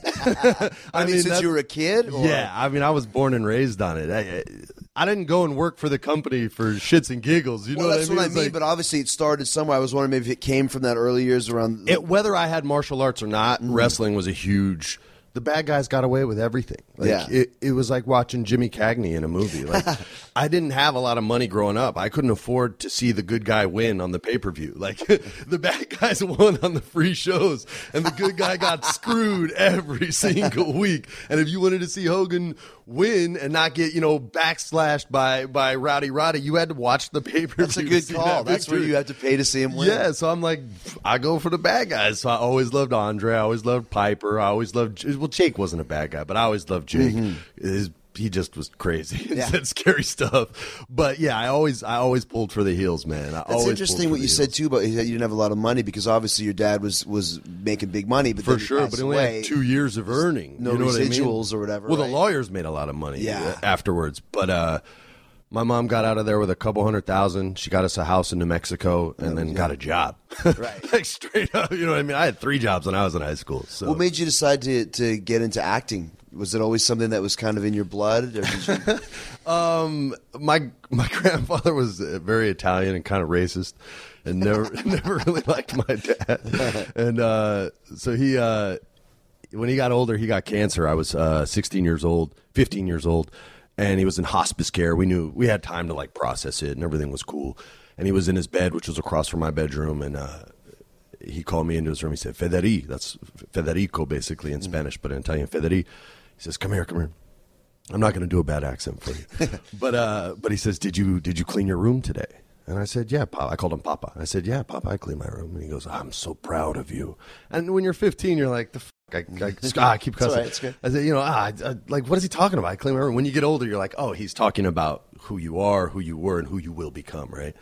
I, mean, since that's- you were a kid? Or? Yeah, I mean, I was born and raised on it. I, I didn't go and work for the company for shits and giggles. You Well, know that's what I mean? what I It's mean, like- but obviously it started somewhere. I was wondering maybe if it came from that early years around. it, whether I had martial arts or not, Mm-hmm. wrestling was a huge. The bad guys got away with everything. Like, Yeah. it, it was like watching Jimmy Cagney in a movie. Like, I didn't have a lot of money growing up. I couldn't afford to see the good guy win on the pay per view. Like, the bad guys won on the free shows, and the good guy got screwed every single week. And if you wanted to see Hogan win and not get, you know, backslashed by by Rowdy Roddy, you had to watch the pay per view. That's a good call. That's where you have to pay to see him win. Yeah, so I'm like, I go for the bad guys. So I always loved Andre. I always loved Piper. I always loved. Well, Jake wasn't a bad guy, but I always loved Jake. His, he just was crazy and Mm-hmm. Yeah. said scary stuff. But yeah, I always, I always pulled for the heels, man. I That's always interesting pulled for what the you heels. said too about that you didn't have a lot of money because obviously your dad was was making big money, but For then he sure, passed but he only away. had two years of earning. no you know what I mean? residuals or whatever, Well, right? the lawyers made a lot of money Yeah. afterwards. But uh, my mom got out of there with a couple hundred thousand. She got us a house in New Mexico and then got a job. Right. Like straight up, you know what I mean? I had three jobs when I was in high school. So. What made you decide to to get into acting? Was it always something that was kind of in your blood? Or did you... Um, my my grandfather was uh, very Italian and kind of racist, and never never really liked my dad. And uh, so he, uh, when he got older, he got cancer. I was uh, sixteen years old, fifteen years old, and he was in hospice care. We knew we had time to like process it, and everything was cool. And he was in his bed, which was across from my bedroom, and uh, he called me into his room. He said, "Federi," that's Federico basically in Spanish, but in Italian, Federi. He says, "Come here, come here." I'm not going to do a bad accent for you, but uh, but he says, "Did you did you clean your room today?" And I said, "Yeah, Papa." I called him Papa. I said, "Yeah, Papa, I cleaned my room." And he goes, "I'm so proud of you." And when you're fifteen, you're like, "The fuck." I, I, ah, I keep cussing. all right, it's good. I said, "You know, ah, I, I, like, what is he talking about?" I clean my room. When you get older, you're like, "Oh, he's talking about who you are, who you were, and who you will become," right?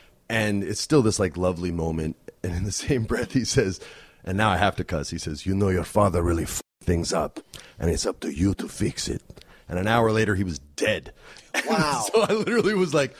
And it's still this like lovely moment. And in the same breath, he says, and now I have to cuss. He says, "You know, your father really." F- things up, and it's up to you to fix it. And an hour later, he was dead. Wow. So I literally was like,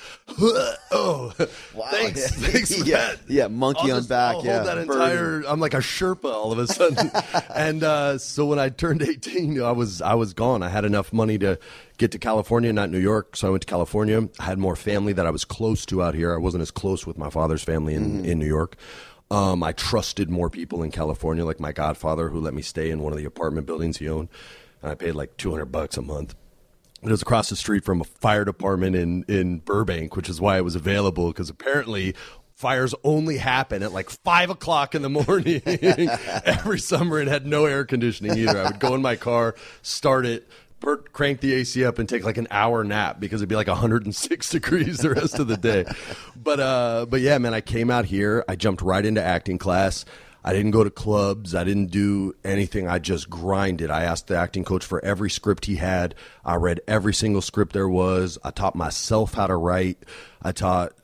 oh, Wow. thanks. Thanks for yeah, that. yeah, monkey I'll on just- back. I'll yeah, hold that burden. entire. I'm like a Sherpa all of a sudden. And uh, so when I turned eighteen, I was I was gone. I had enough money to get to California, not New York. So I went to California. I had more family that I was close to out here. I wasn't as close with my father's family in, Mm-hmm. in New York. Um, I trusted more people in California, like my godfather, who let me stay in one of the apartment buildings he owned, and I paid like two hundred bucks a month. It was across the street from a fire department in, in Burbank, which is why it was available, because apparently fires only happen at like five o'clock in the morning every summer. It had no air conditioning either. I would go in my car, start it, Bert, crank the A C up and take like an hour nap because it'd be like one hundred six degrees the rest of the day. But uh, but yeah, man, I came out here. I jumped right into acting class. I didn't go to clubs. I didn't do anything. I just grinded. I asked the acting coach for every script he had. I read every single script there was. I taught myself how to write. I taught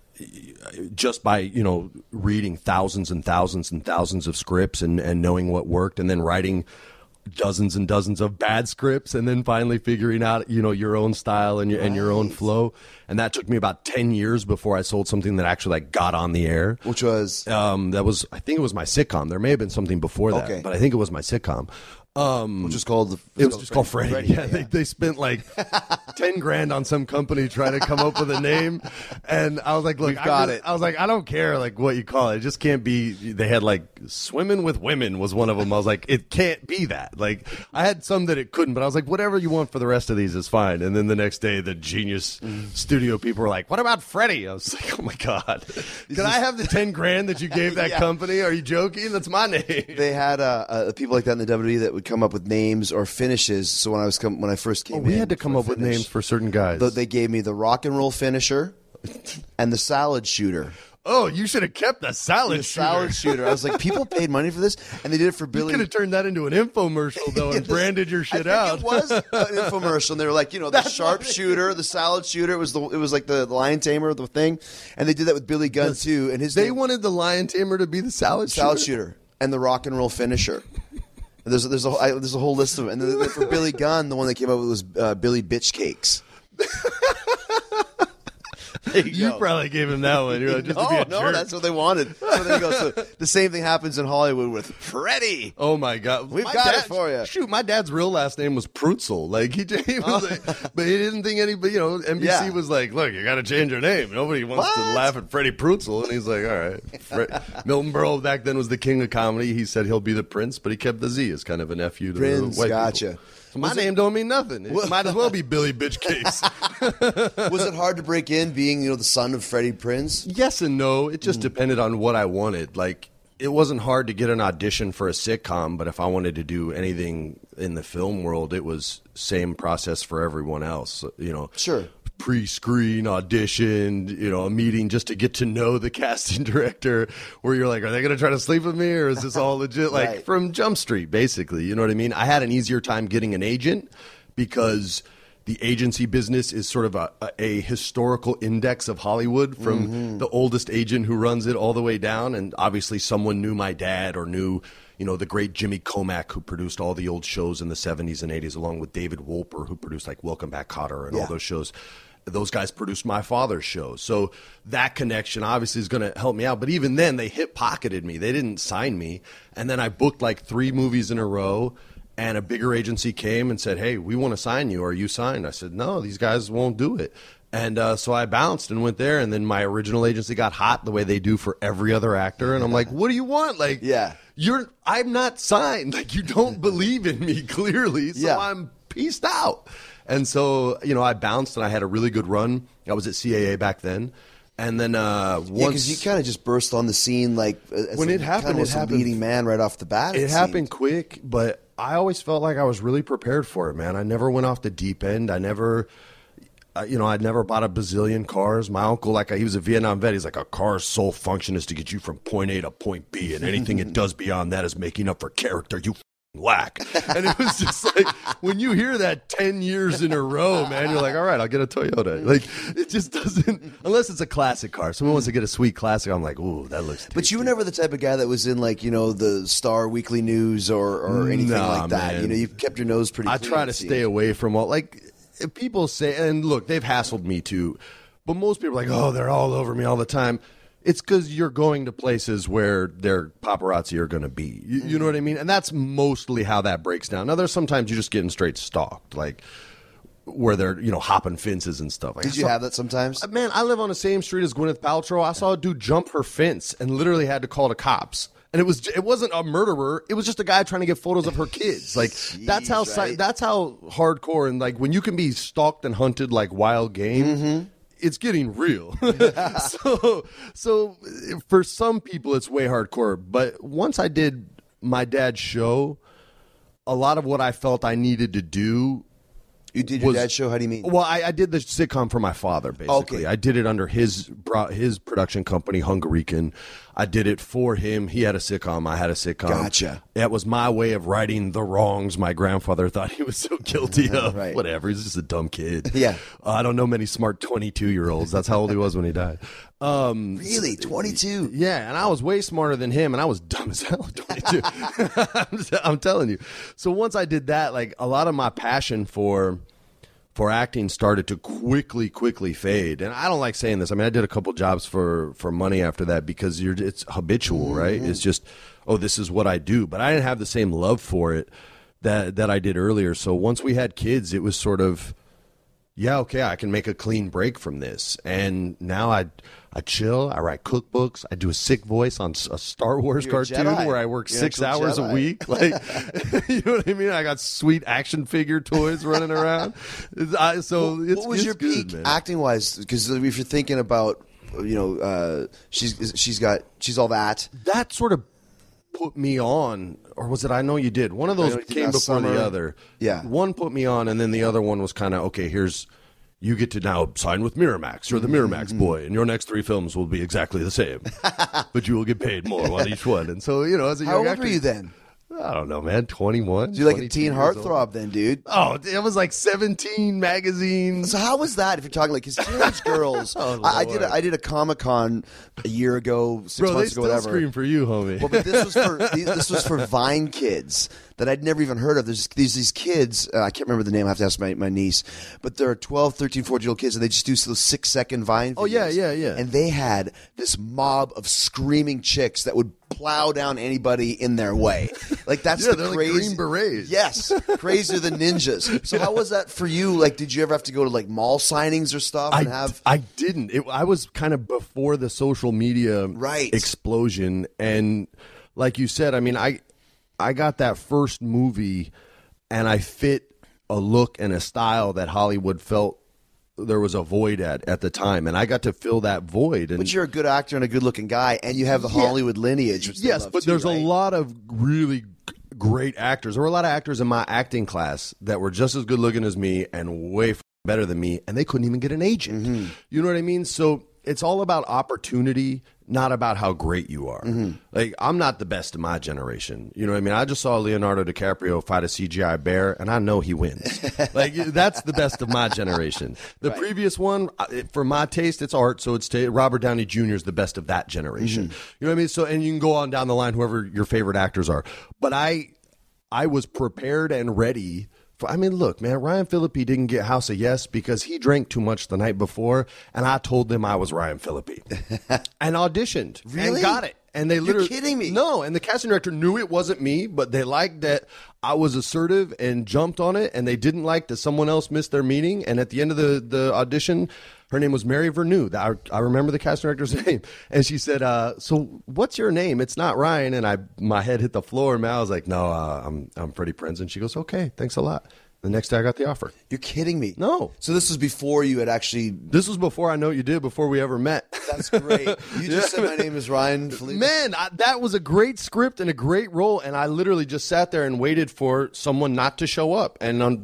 just by, you know, reading thousands and thousands and thousands of scripts and, and knowing what worked, and then writing dozens and dozens of bad scripts, and then finally figuring out, you know, your own style and your, and your own flow. And that took me about ten years before I sold something that actually like got on the air. Which was Um, that was, I think it was my sitcom. There may have been something before that, Okay. but I think it was my sitcom. Um, which was called the, it was just called Freddie. Freddie, Yeah, They, they spent like ten grand on some company trying to come up with a name, and I was like, "Look, We've I got really- it. I was like, I don't care like what you call it. It just can't be." They had like "Swimming with Women" was one of them. I was like, "It can't be that." Like I had some that it couldn't, but I was like, "Whatever you want for the rest of these is fine." And then the next day, the Genius studio people were like, "What about Freddie?" I was like, "Oh my god, can I have the ten grand that you gave that Yeah. company? Are you joking? That's my name." They had uh, uh, people like that in the W W E that would come up with names or finishes. So when I was come, when I first came, Oh, we in had to come for a up with finish, names for certain guys. th- They gave me the rock and roll finisher and the salad shooter. Oh, you should have kept the salad The shooter. salad shooter. I was like, people paid money for this, and they did it for You Billy. could have turned that into an infomercial, though, and branded your shit I think out. It was an infomercial, and they were like, you know, the sharpshooter, the salad shooter. It was the it was like the lion tamer, the thing, and they did that with Billy Gunn too. And his They name- wanted the lion tamer to be the salad, salad shooter. shooter and the rock and roll finisher. There's a, there's a I, there's a whole list of them. And then for Billy Gunn, the one that came up with was uh, Billy Bitch Cakes. There you You go. probably gave him that one. You're like, just no, to be a no, jerk. that's what they wanted. So there you go. So the same thing happens in Hollywood with Freddie. Oh my God, We've My got it dad- for ya. Shoot, my dad's real last name was Prutzel. Like he, he was, like, but he didn't think anybody. You know, N B C Yeah. was like, "Look, you got to change your name. Nobody wants to What? laugh at Freddie Prutzel." And he's like, "All right." Fre- Milton Berle back then was the king of comedy. He said he'll be the prince, but he kept the Z as kind of a nephew to Prince, the white gotcha. people. So my name don't mean nothing. It might as well be Billy Bitch Case. Was it hard to break in, being you know the son of Freddie Prinze? Yes and no. It just depended on what I wanted. Like, it wasn't hard to get an audition for a sitcom, but if I wanted to do anything in the film world, it was same process for everyone else. You know, Sure. pre-screen, audition, you know, a meeting just to get to know the casting director, where you're like, are they going to try to sleep with me, or is this all legit? Like Right. from Jump Street, basically. You know what I mean? I had an easier time getting an agent because the agency business is sort of a, a, a historical index of Hollywood, from Mm-hmm. the oldest agent who runs it all the way down. And obviously someone knew my dad or knew, you know, the great Jimmy Comack, who produced all the old shows in the seventies and eighties, along with David Wolper, who produced like Welcome Back, Kotter and Yeah. all those shows. Those guys produced my father's shows. So that connection obviously is going to help me out. But even then, they hip pocketed me. They didn't sign me. And then I booked like three movies in a row. And a bigger agency came and said, hey, we want to sign you. Are you signed? I said, no, these guys won't do it. And uh, so I bounced and went there. And then my original agency got hot the way they do for every other actor. And I'm like, what do you want? Like, Yeah. you're I'm not signed. Like, you don't believe in me, clearly. So Yeah. I'm pieced out. And so, you know, I bounced and I had a really good run. I was at C A A back then. And then uh, Yeah, once because you kind of just burst on the scene like as When a, it happened, kind of it a happened- leading man right off the bat. it It, happened quick, but I always felt like I was really prepared for it, man. I never went off the deep end. I never, uh, you know, I'd never bought a bazillion cars. My uncle, like, he was a Vietnam vet. He's like, a car's sole function is to get you from point A to point B, and anything it does beyond that is making up for character. You whack. And it was just like, when you hear that ten years in a row, man, you're like, all right, I'll get a Toyota. Like, it just doesn't, unless it's a classic car. Someone wants to get a sweet classic, I'm like, ooh, that looks tasty. But you were never the type of guy that was in, like, you know, the Star Weekly News or, or anything Nah, like that. man. You know, you kept your nose pretty I clean, try it to seems. stay away from all, like, if people say, and look, they've hassled me too, but most people are like, oh, they're all over me all the time. It's because you're going to places where their paparazzi are going to be. You, you know what I mean? And that's mostly how that breaks down. Now, there's sometimes you're just getting straight stalked, like where they're, you know, hopping fences and stuff. Like, Did I you saw- have that sometimes? Man, I live on the same street as Gwyneth Paltrow. I saw a dude jump her fence and literally had to call the cops. And it was it wasn't a murderer. It was just a guy trying to get photos of her kids. Like that's how si- right? that's how hardcore, and like when you can be stalked and hunted like wild game. Mm-hmm. It's getting real. so, so for some people, it's way hardcore. But once I did my dad's show, a lot of what I felt I needed to do. You did your was- dad's show? How do you mean? Well, I, I did the sitcom for my father, basically. Okay. I did it under his bro- his production company, Hungarican. I did it for him. He had a sitcom. I had a sitcom. Gotcha. That was my way of righting the wrongs my grandfather thought he was so guilty of. Right. Whatever. He's just a dumb kid. Yeah. Uh, I don't know many smart twenty-two-year-olds. That's how old he was when he died. Um, Really? twenty-two? yeah, and I was way smarter than him, and I was dumb as hell at twenty-two. I'm, I'm telling you. So once I did that, like a lot of my passion for for acting started to quickly, quickly fade. And I don't like saying this. I mean, I did a couple jobs for for money after that because you're it's habitual, right? It's just, oh, this is what I do. But I didn't have the same love for it that that I did earlier. So once we had kids, it was sort of, yeah, okay, I can make a clean break from this. And now I I chill, I write cookbooks, I do a sick voice on a Star Wars You're a cartoon Jedi. where I work You're six an actual hours a Jedi. week. Like, you know what I mean? I got sweet action figure toys running around. It's- I, so it's, what was it's your good, peak man. acting wise? Because if you're thinking about, you know, uh, she's she's got she's all that. That sort of put me on, or was it I Know You Did? One of those Know You Did came last before summer. the other. Yeah. One put me on, and then the other one was kind of, okay, here's, you get to now sign with Miramax. You're the Miramax Mm-hmm. boy, and your next three films will be exactly the same. But you will get paid more on each one. And so, you know, as a How young old actor, were you then? I don't know, man, twenty-one. You're like a twenty-two teen years old. heartthrob then, dude. Oh, it was like seventeen magazines. So how was that? If you're talking like, because teenage girls, Oh, I, I did Lord. a, I did a Comic Con a year ago, six Bro, they months still ago, whatever. scream for you, homie. Well, but this was for this was for Vine kids that I'd never even heard of. There's these these kids. Uh, I can't remember the name. I have to ask my, my niece. But they're twelve, thirteen, fourteen year old kids, and they just do those six second Vine. Videos. Oh, yeah, yeah, yeah. And they had this mob of screaming chicks that would plow down anybody in their way. Like that's Yeah, the they're like crazy Green Berets. Yes, crazier than ninjas. So how was that for you? Like, did you ever have to go to like mall signings or stuff I, and have? I didn't. It, I was kind of before the social media Right. explosion, and like you said, I mean, I I got that first movie, and I fit a look and a style that Hollywood felt there was a void at at the time, and I got to fill that void. And But you're a good actor and a good looking guy, and you have the Hollywood lineage. Which they yes, love but too, there's right? a lot of really g- great actors. There were a lot of actors in my acting class that were just as good looking as me and way f- better than me, and they couldn't even get an agent. Mm-hmm. You know what I mean? So it's all about opportunity, not about how great you are. Mm-hmm. Like, I'm not the best of my generation. You know what I mean? I just saw Leonardo DiCaprio fight a C G I bear, and I know he wins. Like, that's the best of my generation. The previous one, I- for my taste, it's art, so it's ta- Robert Downey Junior is the best of that generation. Mm-hmm. You know what I mean? So, and you can go on down the line, whoever your favorite actors are. But I, I was prepared and ready. For, I mean, look, man, Ryan Phillippe didn't get House of Yes because he drank too much the night before, and I told them I was Ryan Phillippe and auditioned Really? and got it. And they literally kidding me. No, and the casting director knew it wasn't me, but they liked that I was assertive and jumped on it, and they didn't like that someone else missed their meeting. And at the end of the, the audition, her name was Mary Vernew. I, I remember the casting director's name, and she said, uh, "So what's your name? It's not Ryan." And I my head hit the floor, and I was like, "No, uh, I'm I'm Freddie Prinze." And she goes, "Okay, thanks a lot." The next day, I got the offer. You're kidding me. No. So this was before you had actually. This was before I Know What You Did, before we ever met. That's great. You just said my name is Ryan Phillippe. Man, I, that was a great script and a great role, and I literally just sat there and waited for someone not to show up. And on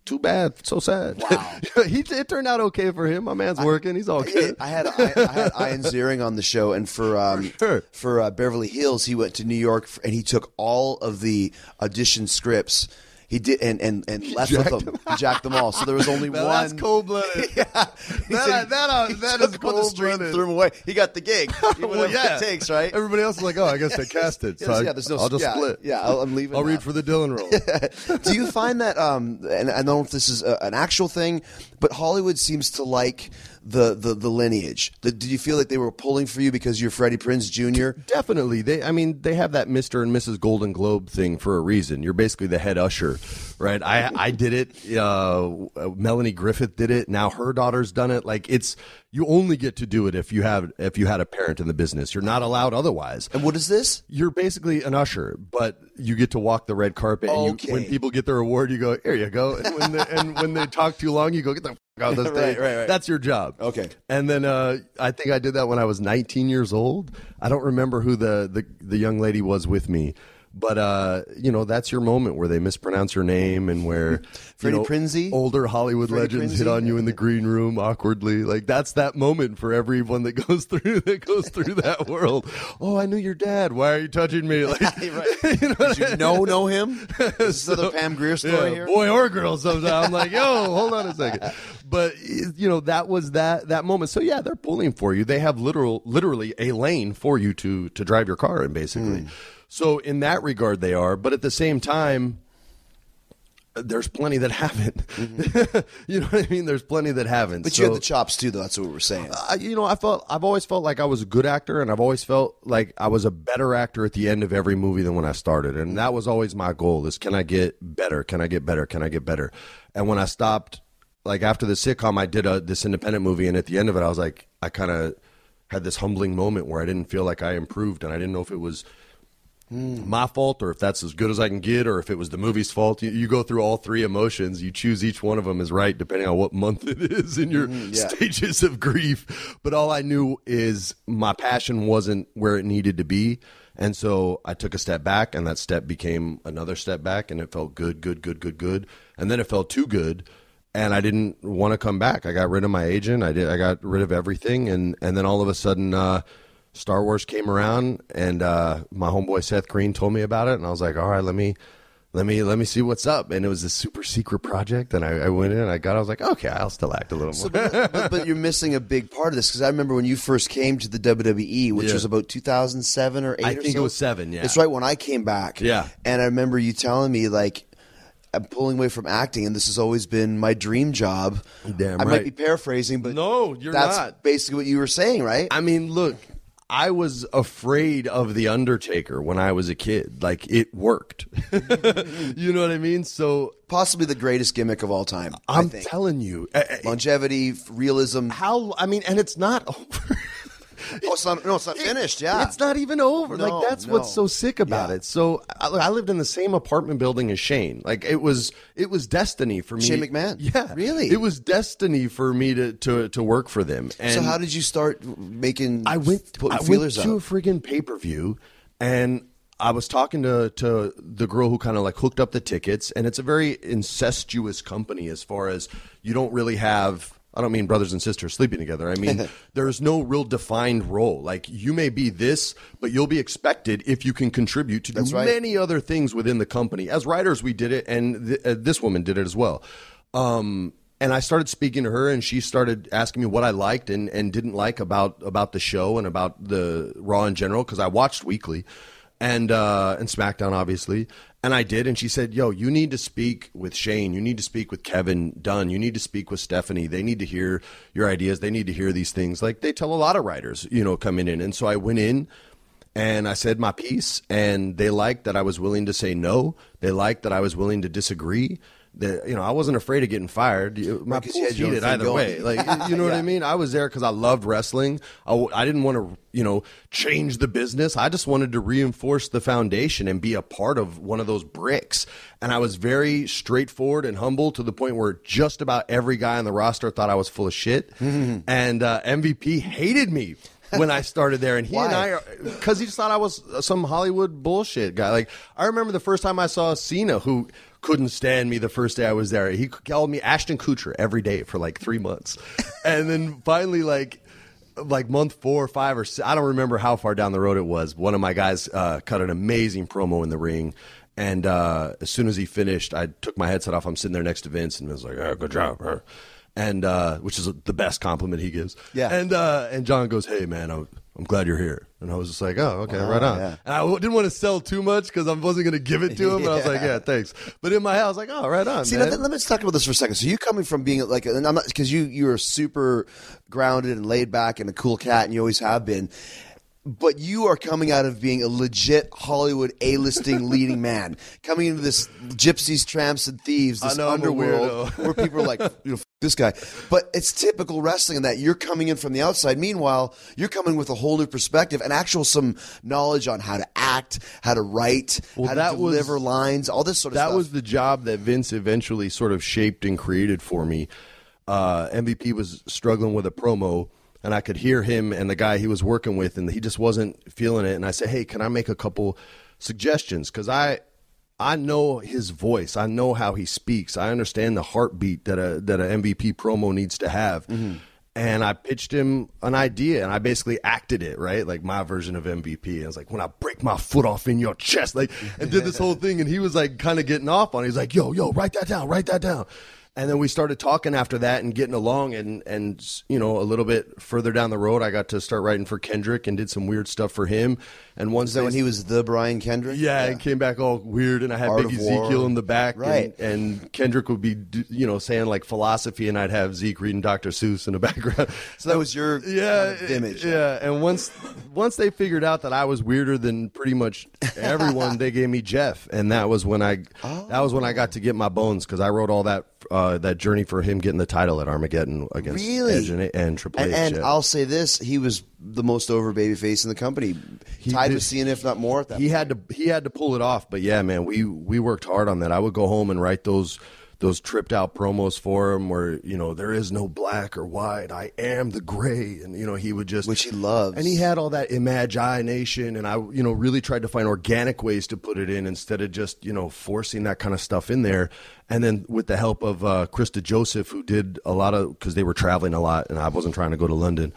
too bad, so sad. Wow. he it turned out okay for him. My man's working. He's all good. I had I, I had Ian Ziering on the show, and for um, Sure. for uh, Beverly Hills, he went to New York f- and he took all of the audition scripts. He did and and, and left with jacked them. He jacked them all. So there was only Now, one. that's cold-blooded. Yeah, That- He said- that, uh, he that took is them on the street and cold-blooded. threw him away. He got the gig. He Well, whatever yeah. it takes, right? Everybody else is like, oh, I guess they cast it. So Yes, I, yeah, there's no- I'll just yeah, split. yeah, I'll- I'm leaving I'll now. read for the Dylan role. Do you find that, um, and I don't know if this is a, an actual thing, but Hollywood seems to like the the, the lineage. The, did you feel like they were pulling for you because you're Freddie Prinze Junior? Definitely. They I mean, they have that Mister and Missus Golden Globe thing for a reason. You're basically the head usher, right? I I did it. Uh, Melanie Griffith did it. Now her daughter's done it. Like it's you only get to do it if you have if you had a parent in the business. You're not allowed otherwise. And what is this? You're basically an usher, but you get to walk the red carpet. And Okay. you, when people get their award, you go, here you go. And when they, and when they talk too long, you go, get the f- out of the stage. Right, right, right. That's your job. Okay. And then uh, I think I did that when I was nineteen years old. I don't remember who the, the, the young lady was with me. But, uh, you know, that's your moment where they mispronounce your name and where you Freddie know, Prinze? older Hollywood Freddie legends Prinze? hit on you in the green room awkwardly. Like, that's that moment for everyone that goes through that goes through that world. Oh, I knew your dad. Why are you touching me? Like, Right. you know what Did you know know him? Is this So- another Pam Grier story yeah, here? boy or girl sometimes. I'm like, yo, hold on a second. But you know, that was that that moment. So yeah, they're pulling for you. They have literal literally a lane for you to to drive your car in, basically. Hmm. So in that regard they are, but at the same time there's plenty that haven't. Mm-hmm. You know what I mean? There's plenty that haven't. But so, you had the chops too, though. That's what we're saying. I, you know, I felt I've always felt like I was a good actor, and I've always felt like I was a better actor at the end of every movie than when I started, and that was always my goal: is can I get better? Can I get better? Can I get better? And when I stopped, like after the sitcom, I did a, this independent movie, and at the end of it, I was like, I kind of had this humbling moment where I didn't feel like I improved, and I didn't know if it was my fault or if that's as good as I can get or if it was the movie's fault. You, you go through all three emotions. You choose each one of them is right depending on what month it is in your yeah. stages of grief. But all I knew is my passion wasn't where it needed to be. And so I took a step back, and that step became another step back, and it felt good, good, good, good, good. And then it felt too good, and I didn't want to come back. I got rid of my agent. I did. I got rid of everything, and, and then all of a sudden uh, Star Wars came around, and uh, my homeboy Seth Green told me about it, and I was like, all right, let me let me let me see what's up. And it was a super secret project, and I, I went in and I got I was like, okay, I'll still act a little more. So, but, but, but you're missing a big part of this, because I remember when you first came to the W W E, which Yeah. was about two thousand seven or eight. I or think so. it was seven, yeah. It's right when I came back. Yeah. And I remember you telling me, like, I'm pulling away from acting, and this has always been my dream job. Damn I might right. be paraphrasing, but No, you're that's not. basically what you were saying, right? I mean, look, I was afraid of The Undertaker when I was a kid. Like, it worked. You know what I mean? So Possibly the greatest gimmick of all time. I I'm think. telling you. uh, uh, Longevity, realism. How, I mean, and it's not over. Oh, it's not, no, it's not finished. Yeah, It's not even over. No, like, that's no. what's so sick about Yeah. it. So I, I lived in the same apartment building as Shane. Like, it was it was destiny for me. Shane McMahon? Yeah. Really? It was destiny for me to to, to work for them. And So how did you start making? I went putting I went feelers to a out? friggin' pay per view, and I was talking to to the girl who kind of like hooked up the tickets, and it's a very incestuous company as far as you don't really have. I don't mean brothers and sisters sleeping together. I mean, there's no real defined role. Like, you may be this, but you'll be expected if you can contribute to do That's right. many other things within the company. As writers, we did it, and th- uh, this woman did it as well. Um, and I started speaking to her, and she started asking me what I liked and, and didn't like about about the show and about the Raw in general, because I watched weekly and uh, and SmackDown, obviously. And I did, and she said, yo, you need to speak with Shane. You need to speak with Kevin Dunn. You need to speak with Stephanie. They need to hear your ideas. They need to hear these things. Like, they tell a lot of writers, you know, coming in. And so I went in, and I said my piece, and they liked that I was willing to say no. They liked that I was willing to disagree. That, you know, I wasn't afraid of getting fired. You- My Right, 'cause you pool's had your own heated thing either going. way. Like, you know what I Yeah. mean? I was there because I loved wrestling. I, w- I didn't want to, you know, change the business. I just wanted to reinforce the foundation and be a part of one of those bricks. And I was very straightforward and humble to the point where just about every guy on the roster thought I was full of shit. And uh, M V P hated me when I started there. And he Why? and I, because he just thought I was some Hollywood bullshit guy. Like, I remember the first time I saw Cena, who couldn't stand me the first day I was there. He called me Ashton Kutcher every day for like three months. And then finally, like, like month four or five or six, I don't remember how far down the road it was. One of my guys uh, cut an amazing promo in the ring. And uh, as soon as he finished, I took my headset off. I'm sitting there next to Vince and was like, oh, good job. And uh, which is the best compliment he gives. Yeah. And uh, and John goes, hey, man, I'm, I'm glad you're here. And I was just like, oh, okay, Wow, right on. yeah. And I didn't want to sell too much because I wasn't going to give it to him. But I was like, yeah, thanks. But in my head, I was like, oh, right on, See, man. let, let's talk about this for a second. So you coming from being like, and I'm not because you you're super grounded and laid back and a cool cat, and you always have been. But you are coming out of being a legit Hollywood A-listing leading man, coming into this gypsies, tramps, and thieves, this I know, I'm a underworld weirdo. where people are like, you know, F- this guy. But it's typical wrestling in that you're coming in from the outside. Meanwhile, you're coming with a whole new perspective and actual some knowledge on how to act, how to write, Well, how that to deliver was- lines, all this sort of that stuff. was the job that Vince eventually sort of shaped and created for me. Uh, M V P was struggling with a promo, and I could hear him and the guy he was working with, and he just wasn't feeling it. And I said, hey, can I make a couple suggestions? Because I I know his voice. I know how he speaks. I understand the heartbeat that a that an M V P promo needs to have. Mm-hmm. And I pitched him an idea, and I basically acted it, right? Like my version of M V P. I was like, when I break my foot off in your chest, like, and did this whole thing. And he was like kind of getting off on it. He's like, yo, yo, write that down, write that down. And then we started talking after that and getting along. And, and you know, a little bit further down the road, I got to start writing for Kendrick and did some weird stuff for him. And once Is that when he was the Brian Kendrick? yeah, it came back all weird, and I had Art Big of War. Ezekiel in the back, Right. And, and Kendrick would be, you know, saying like philosophy, and I'd have Zeke reading Doctor Seuss in the background. So that was your yeah, kind of image. yeah. And once once they figured out that I was weirder than pretty much everyone, they gave me Jeff, and that was when I Oh. that was when I got to get my bones, because I wrote all that uh, that journey for him getting the title at Armageddon against Really? Edge and, and Triple H. And, and yeah. I'll say this: he was the most over babyface in the company, tied did- with Cena, if not more. At that he point. had to he had to pull it off. But yeah, man, we we worked hard on that. I would go home and write those those tripped out promos for him, where, you know, there is no black or white, I am the gray, and you know, he would just, Which he loves. and he had all that imagination, and I, you know, really tried to find organic ways to put it in instead of just, you know, forcing that kind of stuff in there. And then with the help of uh, Krista Joseph, who did a lot of, because they were traveling a lot, and I wasn't trying to go to London.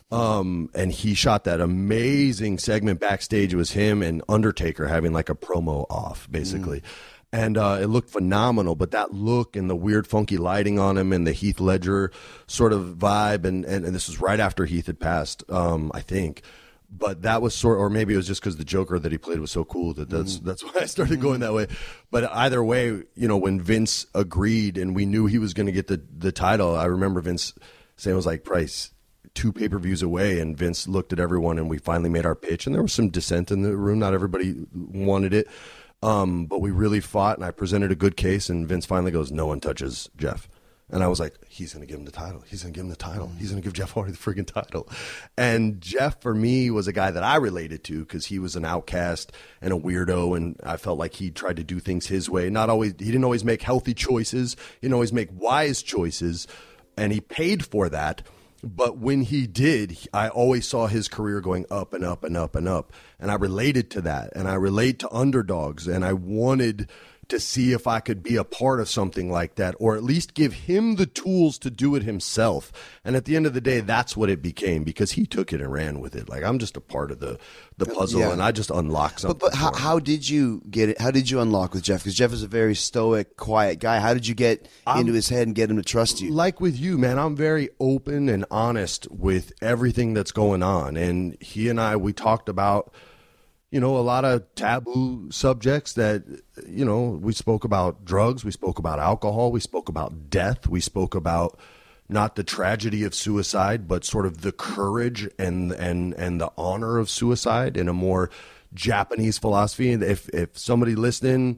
Um, and he shot that amazing segment backstage. It was him and Undertaker having like a promo off, basically. Mm. And uh, it looked phenomenal, but that look and the weird funky lighting on him and the Heath Ledger sort of vibe, and, and, and this was right after Heath had passed, um, I think. But that was sort, or maybe it was just because the Joker that he played was so cool that that's mm. that's why I started going that way. But either way, you know, when Vince agreed and we knew he was going to get the the title, I remember Vince saying, it was like, Price, two pay-per-views away, and Vince looked at everyone, and we finally made our pitch, and there was some dissent in the room. Not everybody wanted it, um, but we really fought, and I presented a good case, and Vince finally goes, no one touches Jeff. And I was like, he's going to give him the title. He's going to give him the title. He's going to give Jeff Hardy the freaking title. And Jeff, for me, was a guy that I related to because he was an outcast and a weirdo, and I felt like he tried to do things his way. Not always, he didn't always make healthy choices. He didn't always make wise choices, and he paid for that. But when he did, I always saw his career going up and up and up and up. And I related to that. And I relate to underdogs. And I wanted to see if I could be a part of something like that, or at least give him the tools to do it himself. And at the end of the day, that's what it became, because he took it and ran with it. Like, I'm just a part of the, the puzzle, Yeah. and I just unlocked something. But, but how, for him. how did you get it? How did you unlock with Jeff? Because Jeff is a very stoic, quiet guy. How did you get I'm, into his head and get him to trust you? Like with you, man, I'm very open and honest with everything that's going on. And he and I, we talked about, you know, a lot of taboo subjects that, you know, we spoke about drugs, we spoke about alcohol, we spoke about death, we spoke about not the tragedy of suicide, but sort of the courage and and and the honor of suicide in a more Japanese philosophy. And if if somebody listening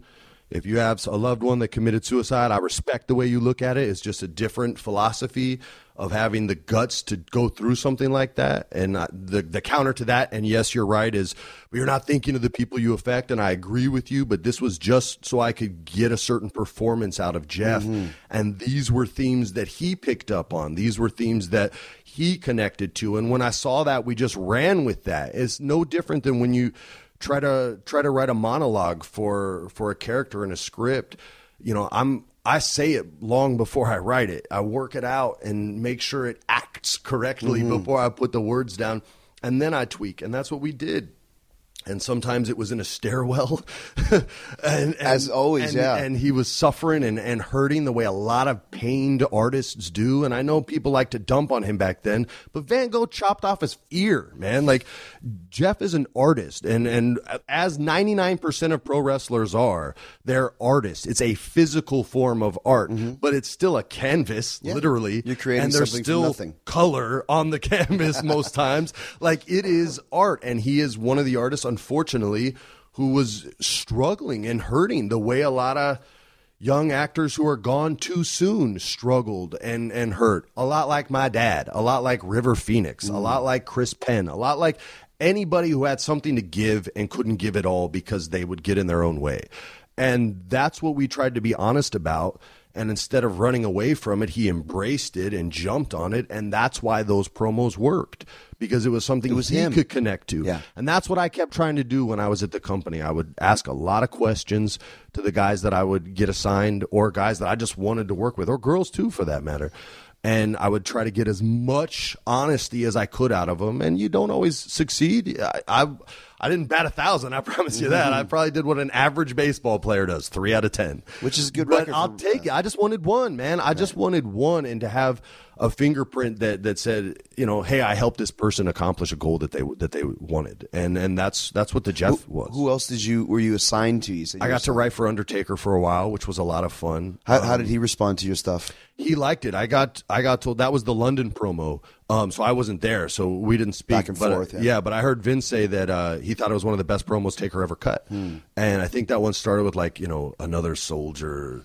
If you have a loved one that committed suicide, I respect the way you look at it. It's just a different philosophy of having the guts to go through something like that. And uh, the the counter to that, and yes, you're right, is you're not thinking of the people you affect, and I agree with you, but this was just so I could get a certain performance out of Jeff. Mm-hmm. And these were themes that he picked up on. These were themes that he connected to. And when I saw that, we just ran with that. It's no different than when you try to try to write a monologue for for a character in a script. You know, I'm I say it long before I write it. I work it out and make sure it acts correctly mm-hmm. before I put the words down, and then I tweak. And that's what we did. And sometimes it was in a stairwell. and, and, As always, and, yeah. And he was suffering and, and hurting the way a lot of pained artists do. And I know people like to dump on him back then, but Van Gogh chopped off his ear, man. Like, Jeff is an artist. And, and as ninety-nine percent of pro wrestlers are, they're artists. It's a physical form of art, mm-hmm. but it's still a canvas, yeah. literally. You're creating and there's something still from nothing. Color on the canvas most times. Like, it is art. And he is one of the artists, unfortunately, who was struggling and hurting the way a lot of young actors who are gone too soon struggled and, and hurt. A lot like my dad, a lot like River Phoenix, mm. a lot like Chris Penn, a lot like anybody who had something to give and couldn't give it all because they would get in their own way. And that's what we tried to be honest about. And instead of running away from it, he embraced it and jumped on it. And that's why those promos worked, because it was something it was he him. could connect to. Yeah. And that's what I kept trying to do when I was at the company. I would ask a lot of questions to the guys that I would get assigned, or guys that I just wanted to work with, or girls too, for that matter. And I would try to get as much honesty as I could out of them. And you don't always succeed. I, I, I didn't bat a thousand, I promise you that. I probably did what an average baseball player does, three out of ten. Which is a good but record. I'll for, take uh, it. I just wanted one, man. I right. just wanted one, and to have a fingerprint that, that said, you know, hey, I helped this person accomplish a goal that they that they wanted. And and that's that's what the Jeff who, was. Who else did you were you assigned to? You said you I got to write for Undertaker for a while, which was a lot of fun. How, um, how did he respond to your stuff? He liked it. I got I got told that was the London promo, um, so I wasn't there, so we didn't speak. Back and but, forth, uh, yeah. yeah. But I heard Vince say that uh, he thought it was one of the best promos Taker ever cut, hmm. and I think that one started with like you know another soldier,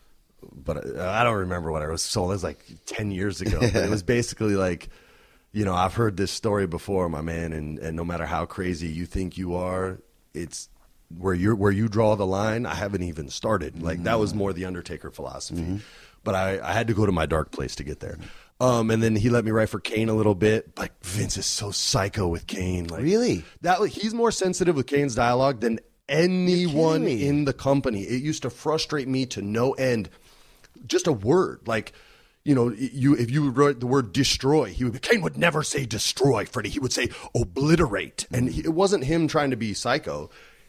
but I, I don't remember what it was. So it was like ten years ago. But it was basically like, you know, I've heard this story before, my man, and, and no matter how crazy you think you are, it's where you where you draw the line. I haven't even started. Like mm-hmm. that was more the Undertaker philosophy. Mm-hmm. But I, I had to go to my dark place to get there. Um, and then he let me write for Kane a little bit. But Vince is so psycho with Kane. Like, really? That he's more sensitive with Kane's dialogue than anyone in the company. It used to frustrate me to no end. Just a word. Like, you know, you if you wrote the word destroy, he would, Kane would never say destroy, Freddie. He would say obliterate. And he, it wasn't him trying to be psycho.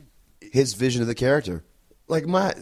His vision of the character. Like my...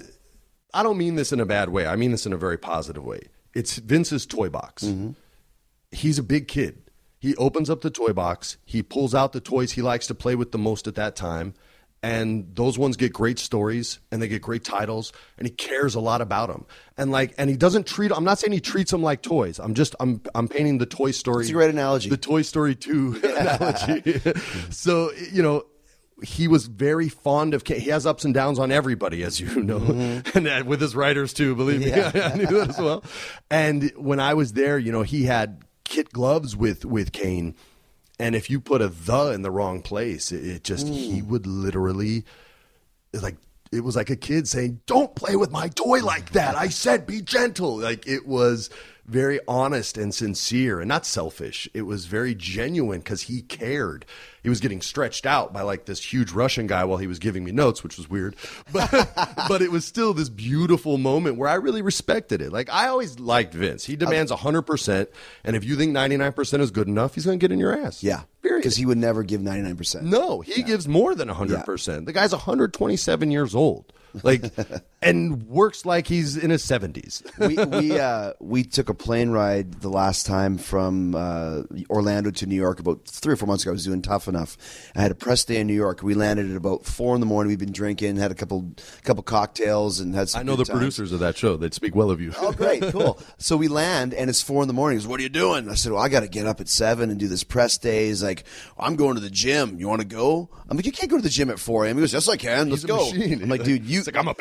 I don't mean this in a bad way. I mean this in a very positive way. It's Vince's toy box. Mm-hmm. He's a big kid. He opens up the toy box. He pulls out the toys he likes to play with the most at that time. And those ones get great stories and they get great titles, and he cares a lot about them. And like, and he doesn't treat, I'm not saying he treats them like toys. I'm just, I'm, I'm painting the Toy Story. It's a great analogy. The Toy Story two analogy. So, you know, he was very fond of Kane. He has ups and downs on everybody, as you know, mm-hmm. and uh, with his writers too, believe me. Yeah. I knew that as well. And when I was there, you know, he had kit gloves with, with Kane. And if you put a the in the wrong place, it, it just, mm. he would literally, like, it was like a kid saying, don't play with my toy like that. I said, be gentle. Like, it was very honest and sincere and not selfish. It was very genuine because he cared. He was getting stretched out by like this huge Russian guy while he was giving me notes, which was weird. But but it was still this beautiful moment where I really respected it. Like, I always liked Vince. He demands one hundred percent. And if you think ninety-nine percent is good enough, he's going to get in your ass. Yeah. Period. Because he would never give ninety-nine percent. No, he yeah. gives more than one hundred percent. Yeah. The guy's one hundred twenty-seven years old. Like, and works like he's in his seventies. we we uh, we took a plane ride the last time from uh, Orlando to New York about three or four months ago. I was doing Tough Enough. I had a press day in New York. We landed at about four in the morning. We'd been drinking, had a couple couple cocktails, and had some I know the times. Producers of that show. They'd speak well of you. Oh, great, cool. So we land, and it's four in the morning. He goes, what are you doing? I said, well, I got to get up at seven and do this press day. He's like, I'm going to the gym. You want to go? I'm like, you can't go to the gym at four a.m. He goes, yes, I can. Let's He's a go. machine. I'm like, dude, you. He's like, I'm a billionaire. I can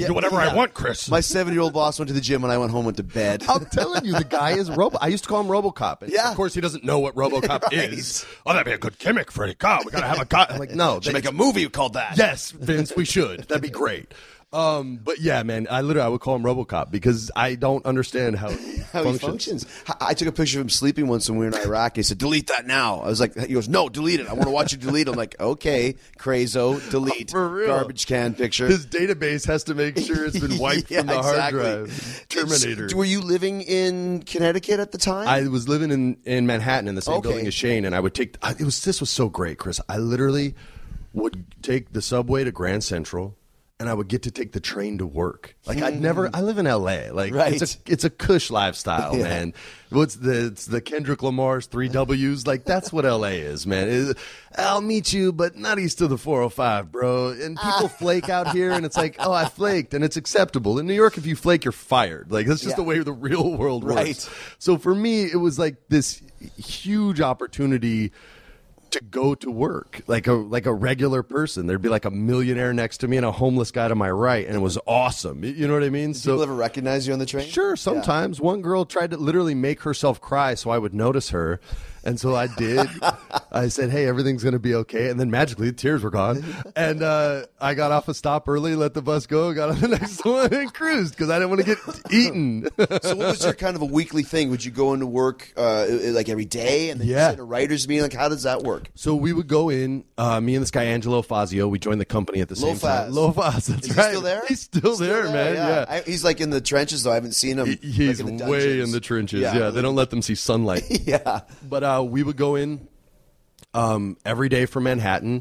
do whatever I want, Chris. My seven-year-old boss went to the gym when I went home, went to bed. I'm telling you, the guy is Robo. I used to call him RoboCop. And Yeah. Of course, he doesn't know what RoboCop Right. is. Oh, that'd be a good gimmick, Freddie. God, we gotta have a guy. I'm like, no, Should make a movie called that. yes, Vince, we should. That'd be great. Um, but yeah, man, I literally I would call him RoboCop because I don't understand how he How functions. he functions. I I took a picture of him sleeping once when we were in Iraq. He said, delete that now. I was like, he goes, no, delete it. I want to watch you delete. I'm like, okay, crazo, delete. For real. Garbage can picture. His database has to make sure it's been wiped Yeah, from the exactly. hard drive. Terminator. So, were you living in Connecticut at the time? I was living in, in Manhattan in the same Okay. building as Shane, and I would take. I- It was this was so great, Chris. I literally would take the subway to Grand Central, and I would get to take the train to work. Like I'd never. I live in L A. Like Right. it's a it's a cush lifestyle, Yeah. man. What's the it's the Kendrick Lamar's three W's? Like that's what L A is, man. It- I'll meet you, but not east of the four oh five, bro. And people flake out here, and it's like, oh, I flaked, and it's acceptable. In New York, if you flake, you're fired. Like that's just Yeah. the way the real world works. Right. So for me, it was like this huge opportunity to go to work like a like a regular person. There'd be like a millionaire next to me and a homeless guy to my right, and it was awesome. You know what I mean? Did people ever recognize you on the train? Sure, sometimes. One girl tried to literally make herself cry so I would notice her. And so I did. I said, hey, everything's going to be okay. And then magically, the tears were gone. And uh, I got off a stop early, let the bus go, got on the next one, and cruised because I didn't want to get eaten. So what was your kind of a weekly thing? Would you go into work uh, like every day and then Yeah. you sit in a writer's meeting? Like, how does that work? So we would go in, uh, me and this guy, Angelo Fazio, we joined the company at the same time. Lofaz. Lofaz, that's Is he right. still there? He's still, there, man. Yeah. I, he's like in the trenches, though. I haven't seen him. He- He's like, in the way dungeons. in the trenches. Yeah. They don't let them see sunlight. Yeah. But uh, we would go in um, every day from Manhattan.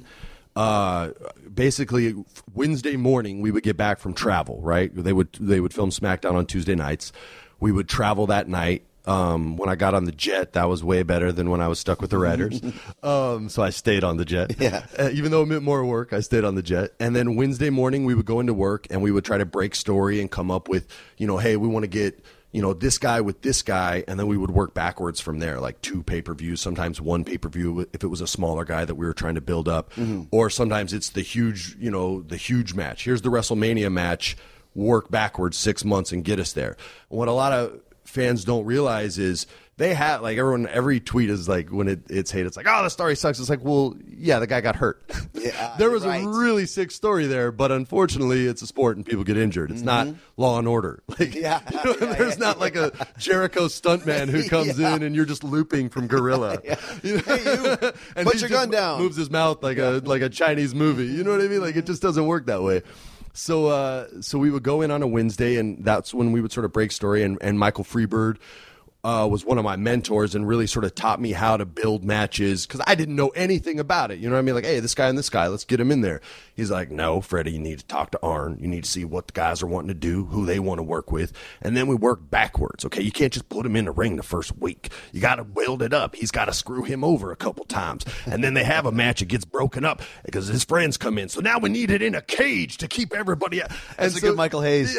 Uh, basically, Wednesday morning we would get back from travel. Right? They would they would film SmackDown on Tuesday nights. We would travel that night. Um, when I got on the jet, that was way better than when I was stuck with the writers. um, so I stayed on the jet. Yeah. Uh, even though it meant more work, I stayed on the jet. And then Wednesday morning, we would go into work and we would try to break story and come up with, you know, hey, we want to get, you know, this guy with this guy. And then we would work backwards from there, like two pay-per-views, sometimes one pay-per-view if it was a smaller guy that we were trying to build up. Mm-hmm. Or sometimes it's the huge, you know, the huge match. Here's the WrestleMania match. Work backwards six months and get us there. What a lot of fans don't realize is they have like everyone every tweet is like when it, it's hate it's like, oh, the story sucks. It's like, well, yeah, the guy got hurt. Yeah, there was right. a really sick story there, but unfortunately it's a sport and people get injured. It's not Law and Order. Like Yeah. you know, there's not like a Jericho stuntman who comes Yeah. in and you're just looping from Gorilla. You know? Hey, you, And put he your just gun down. Moves his mouth like a like a Chinese movie. You know what I mean? Like it just doesn't work that way. So uh, so we would go in on a Wednesday, and that's when we would sort of break story. And, and Michael Freebird uh, was one of my mentors and really sort of taught me how to build matches because I didn't know anything about it. You know what I mean? Like, hey, this guy and this guy, let's get him in there. He's like, no, Freddie, you need to talk to Arn. You need to see what the guys are wanting to do, who they want to work with. And then we work backwards, okay? You can't just put him in the ring the first week. You got to build it up. He's got to screw him over a couple times. And then they have a match. It gets broken up because his friends come in. So now we need it in a cage to keep everybody out. And That's a so- good Michael Hayes.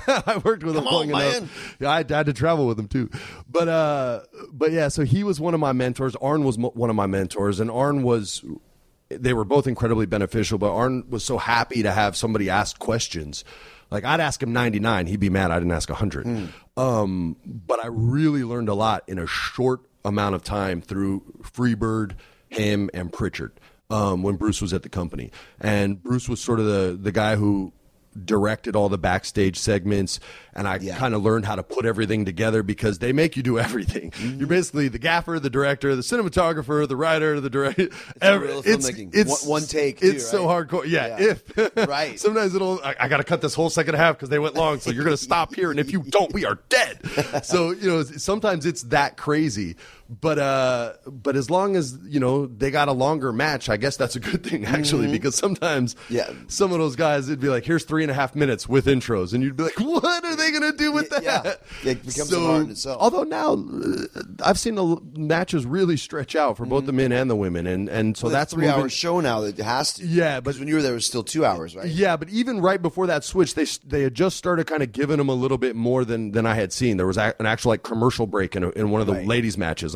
I worked with him Come long on, enough. man. Yeah, I had to travel with him too. But uh, but yeah, so he was one of my mentors. Arn was mo- one of my mentors, and Arn was. They were both incredibly beneficial, but Arn was so happy to have somebody ask questions. Like I'd ask him ninety-nine, he'd be mad I didn't ask one hundred. Hmm. Um, but I really learned a lot in a short amount of time through Freebird, him, and Pritchard. Um, when Bruce was at the company, and Bruce was sort of the the guy who directed all the backstage segments, and I Yeah. kind of learned how to put everything together because they make you do everything. Mm-hmm. You're basically the gaffer, the director, the cinematographer, the writer, the director. It's, real filmmaking. One- one take, too, It's so right? hardcore. Yeah, Yeah. if Right. sometimes it'll. I, I got to cut this whole second half because they went long, so you're going to stop here, and if you don't, we are dead. So you know, sometimes it's that crazy. But uh, but as long as you know they got a longer match, I guess that's a good thing actually, because sometimes Mm-hmm. Yeah. some of those guys it'd be like, here's three and a half minutes with intros, and you'd be like, what are they gonna do with that? Yeah. It becomes so hard in itself. Although now uh, I've seen the matches really stretch out for both the men and the women, and and so Well, that's a three-hour moving- show now that it has to. Yeah, but- because when you were there, it was still two hours, right? Yeah, but even right before that switch, they they had just started kind of giving them a little bit more than than I had seen. There was a, an actual like commercial break in, a, in one of the Right. ladies' matches.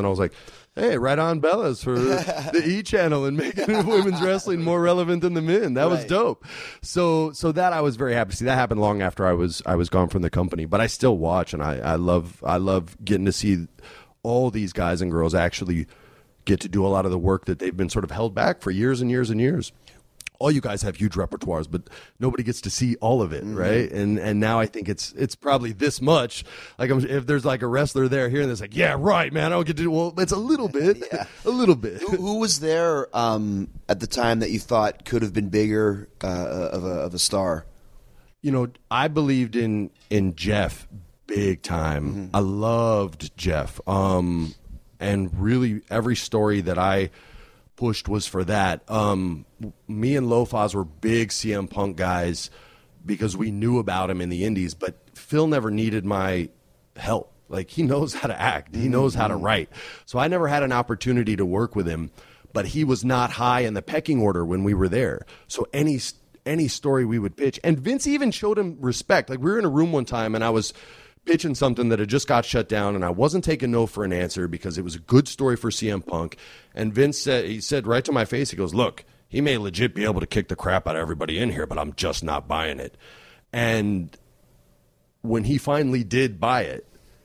and I was like, hey, right on Bellas for the E channel and making women's wrestling more relevant than the men. That was Right. dope. So so that I was very happy to see. That happened long after I was I was gone from the company, but I still watch, and I, I love I love getting to see all these guys and girls actually get to do a lot of the work that they've been sort of held back for years and years and years. All you guys have huge repertoires, but nobody gets to see all of it, mm-hmm. right? And and now I think it's it's probably this much. Like I'm, if there's like a wrestler there here, and it's like, yeah, right, man, I don't get to do. Well, it's a little bit, yeah. a little bit. Who, who was there um, at the time that you thought could have been bigger uh, of a of a star? You know, I believed in in Jeff big time. Mm-hmm. I loved Jeff, um, and really every story that I pushed was for that. Um, me and Lofaz were big C M Punk guys because we knew about him in the indies, but Phil never needed my help. Like, he knows how to act. He knows how to write. So I never had an opportunity to work with him, but he was not high in the pecking order when we were there. So any any story we would pitch, and Vince even showed him respect. Like, we were in a room one time and I was pitching something that had just got shut down, and I wasn't taking no for an answer because it was a good story for C M Punk. And Vince said, he said right to my face, he goes, look, he may legit be able to kick the crap out of everybody in here, but I'm just not buying it. And when he finally did buy it,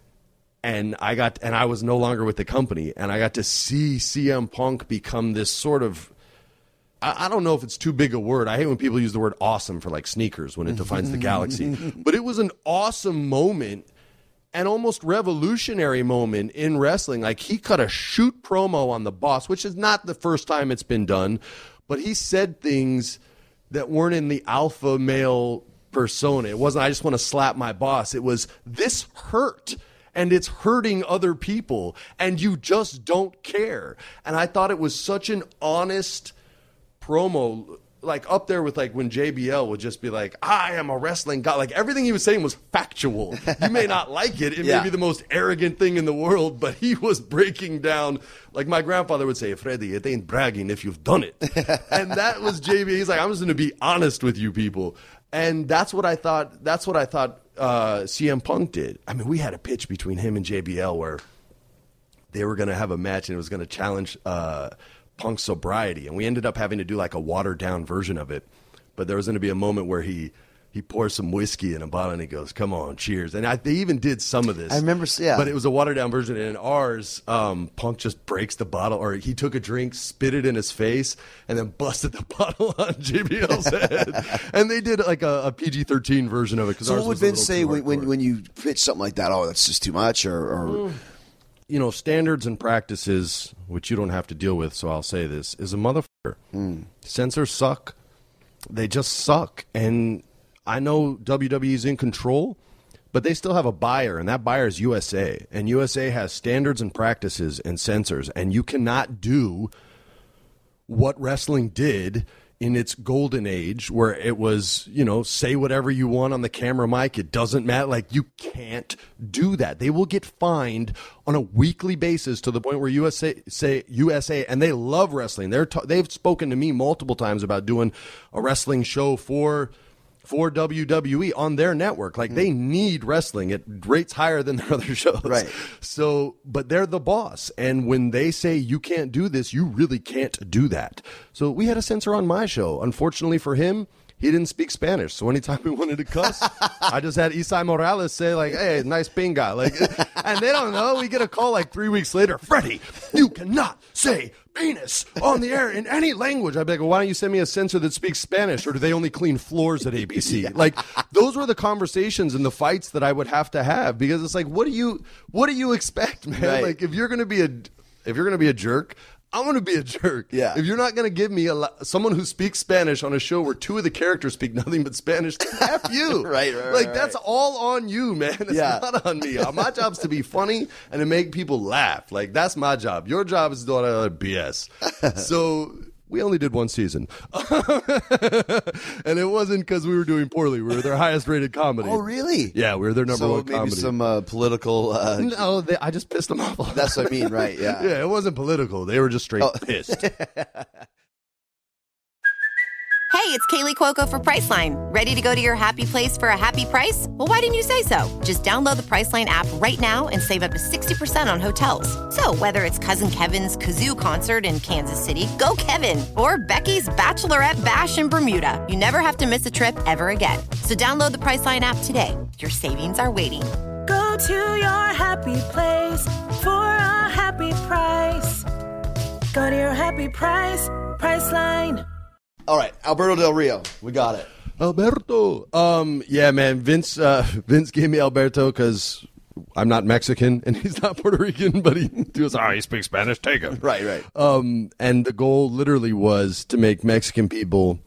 and I got, and I was no longer with the company, and I got to see C M Punk become this sort of, I don't know if it's too big a word. I hate when people use the word awesome for like sneakers when it defines the galaxy. But it was an awesome moment, an almost revolutionary moment in wrestling. Like, he cut a shoot promo on the Boss, which is not the first time it's been done, but he said things that weren't in the alpha male persona. It wasn't, I just want to slap my boss. It was, this hurt. And it's hurting other people, and you just don't care. And I thought it was such an honest promo, like up there with like when J B L would just be like, I am a wrestling god. Like, everything he was saying was factual. You may not like it. It yeah. may be the most arrogant thing in the world, but he was breaking down, like my grandfather would say, Freddie, it ain't bragging if you've done it. And that was J B L. He's like, I'm just going to be honest with you people. And that's what I thought, that's what I thought uh, C M Punk did. I mean, we had a pitch between him and J B L where they were going to have a match and it was going to challenge uh, Punk's sobriety, and we ended up having to do like a watered down version of it. But there was going to be a moment where he he pours some whiskey in a bottle and he goes, come on, cheers. And I, they even did some of this. I remember, yeah. But it was a watered down version. And in ours, um, Punk just breaks the bottle, or he took a drink, spit it in his face, and then busted the bottle on J B L's head. And they did like a, a P G thirteen version of it. So what would Vince say when, when, when you pitch something like that? Oh, that's just too much, or... or... Mm. You know, standards and practices, which you don't have to deal with, so I'll say this, is a motherfucker. Mm. Censors suck. They just suck. And I know W W E's in control, but they still have a buyer, and that buyer is U S A. And U S A has standards and practices and censors, and you cannot do what wrestling did in its golden age, where it was, you know, say whatever you want on the camera mic. It doesn't matter. Like, you can't do that. They will get fined on a weekly basis to the point where U S A say U S A, and they love wrestling. They're t- they've spoken to me multiple times about doing a wrestling show for for W W E on their network. Like, they need wrestling. It rates higher than their other shows. Right. So, but they're the boss. And when they say you can't do this, you really can't do that. So we had a censor on my show. Unfortunately for him, he didn't speak Spanish. So anytime we wanted to cuss, I just had Isai Morales say like, hey, nice pinga. Like, and they don't know. We get a call like three weeks later. Freddie, you cannot say penis on the air in any language. I'd be like, well, why don't you send me a censor that speaks Spanish, or do they only clean floors at A B C? Yeah. Like, those were the conversations and the fights that I would have to have, because it's like, what do you, what do you expect, man? Right. Like, if you're going to be a, if you're going to be a jerk, I'm going to be a jerk. Yeah. If you're not going to give me a someone who speaks Spanish on a show where two of the characters speak nothing but Spanish, F you. right, right, Like, right, that's right. all on you, man. It's Yeah. not on me. My job's to be funny and to make people laugh. Like, that's my job. Your job is to do all that other B S. So we only did one season. And it wasn't because we were doing poorly. We were their highest rated comedy. Oh, really? Yeah, we were their number so one maybe comedy. some uh, political... Uh, No, they, I just pissed them off. that's what I mean, right, yeah. Yeah, it wasn't political. They were just straight Oh. pissed. Hey, Hey, it's Kaylee Cuoco for Priceline. Ready to go to your happy place for a happy price? Well, why didn't you say so? Just download the Priceline app right now and save up to sixty percent on hotels. So whether it's Cousin Kevin's Kazoo Concert in Kansas City, go Kevin, or Becky's Bachelorette Bash in Bermuda, you never have to miss a trip ever again. So download the Priceline app today. Your savings are waiting. Go to your happy place for a happy price. Go to your happy price, Priceline. All right, Alberto Del Rio. We got it. Alberto. Um, yeah, man. Vince. Uh, Vince gave me Alberto because I'm not Mexican and he's not Puerto Rican, but he, he was, oh, he speaks Spanish. Take him. Right, right. Um, and the goal literally was to make Mexican people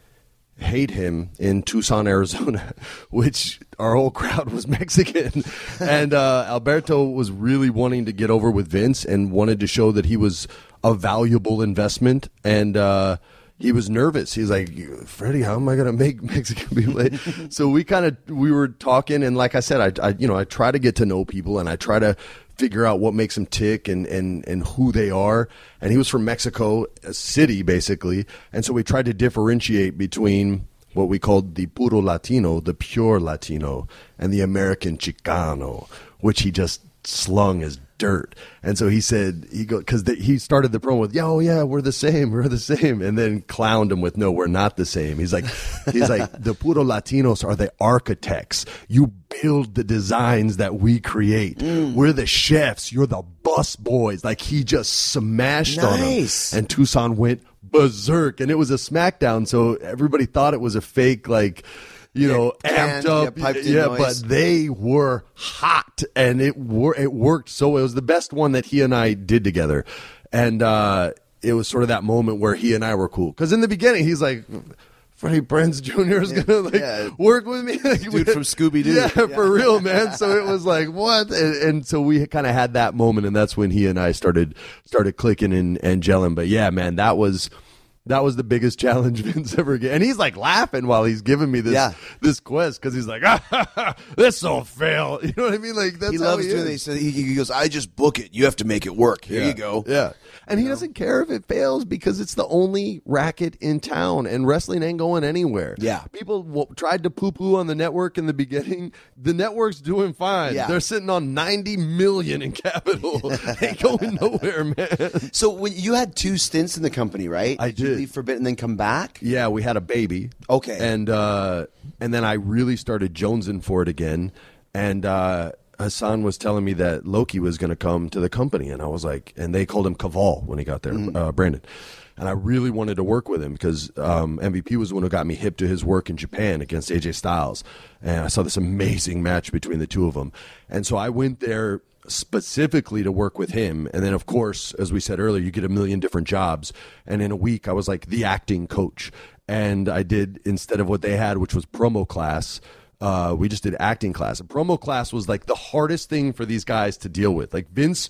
hate him in Tucson, Arizona, which our whole crowd was Mexican. And uh, Alberto was really wanting to get over with Vince and wanted to show that he was a valuable investment. And uh, he was nervous. He's like, Freddie, how am I going to make Mexican people hate? So we kind of, we were talking. And like I said, I, I, you know, I try to get to know people and I try to figure out what makes them tick and, and, and who they are. And he was from Mexico City, basically. And so we tried to differentiate between what we called the puro Latino, the pure Latino, and the American Chicano, which he just slung as dirt. And so he said, he go because he started the promo with, "Yo, yeah, we're the same, we're the same," and then clowned him with, "No, we're not the same." He's like, he's like, the puro Latinos are the architects. You build the designs that we create. Mm. We're the chefs. You're the bus boys. Like he just smashed nice. on him, and Tucson went berserk, and it was a smackdown. So everybody thought it was a fake, like, you yeah, know, canned, amped up, yeah, yeah, noise. But they were hot, and it wor- it worked. So it was the best one that he and I did together, and uh, it was sort of that moment where he and I were cool. Because in the beginning, he's like, Freddie Prinze Junior is yeah, gonna like yeah. work with me, dude from Scooby Doo. Yeah, yeah, for real, man. So it was like, what? And, and so we kind of had that moment, and that's when he and I started started clicking and, and gelling. But yeah, man, that was. That was the biggest challenge Vince ever gave. And he's like laughing while he's giving me this yeah. this quest because he's like, ah, this will fail. You know what I mean? Like that's he how loves he doing is. it. He, he goes, I just book it. You have to make it work. Here yeah. you go. Yeah. And he doesn't care if it fails because it's the only racket in town and wrestling ain't going anywhere. Yeah. People w- tried to poo-poo on the network in the beginning. The network's doing fine. Yeah. They're sitting on ninety million in capital. Ain't going nowhere, man. So when you had two stints in the company, right? I did. You did. leave for a bit and then come back? Yeah, we had a baby. Okay. And uh, and then I really started jonesing for it again. And uh, Hassan was telling me that Loki was going to come to the company. And I was like, and they called him Kaval when he got there, mm. uh, Brandon. And I really wanted to work with him because um, M V P was the one who got me hip to his work in Japan against A J Styles. And I saw this amazing match between the two of them. And so I went there specifically to work with him. And then, of course, as we said earlier, you get a million different jobs. And in a week, I was like the acting coach. And I did, instead of what they had, which was promo class, uh, we just did acting class. And promo class was like the hardest thing for these guys to deal with. Like Vince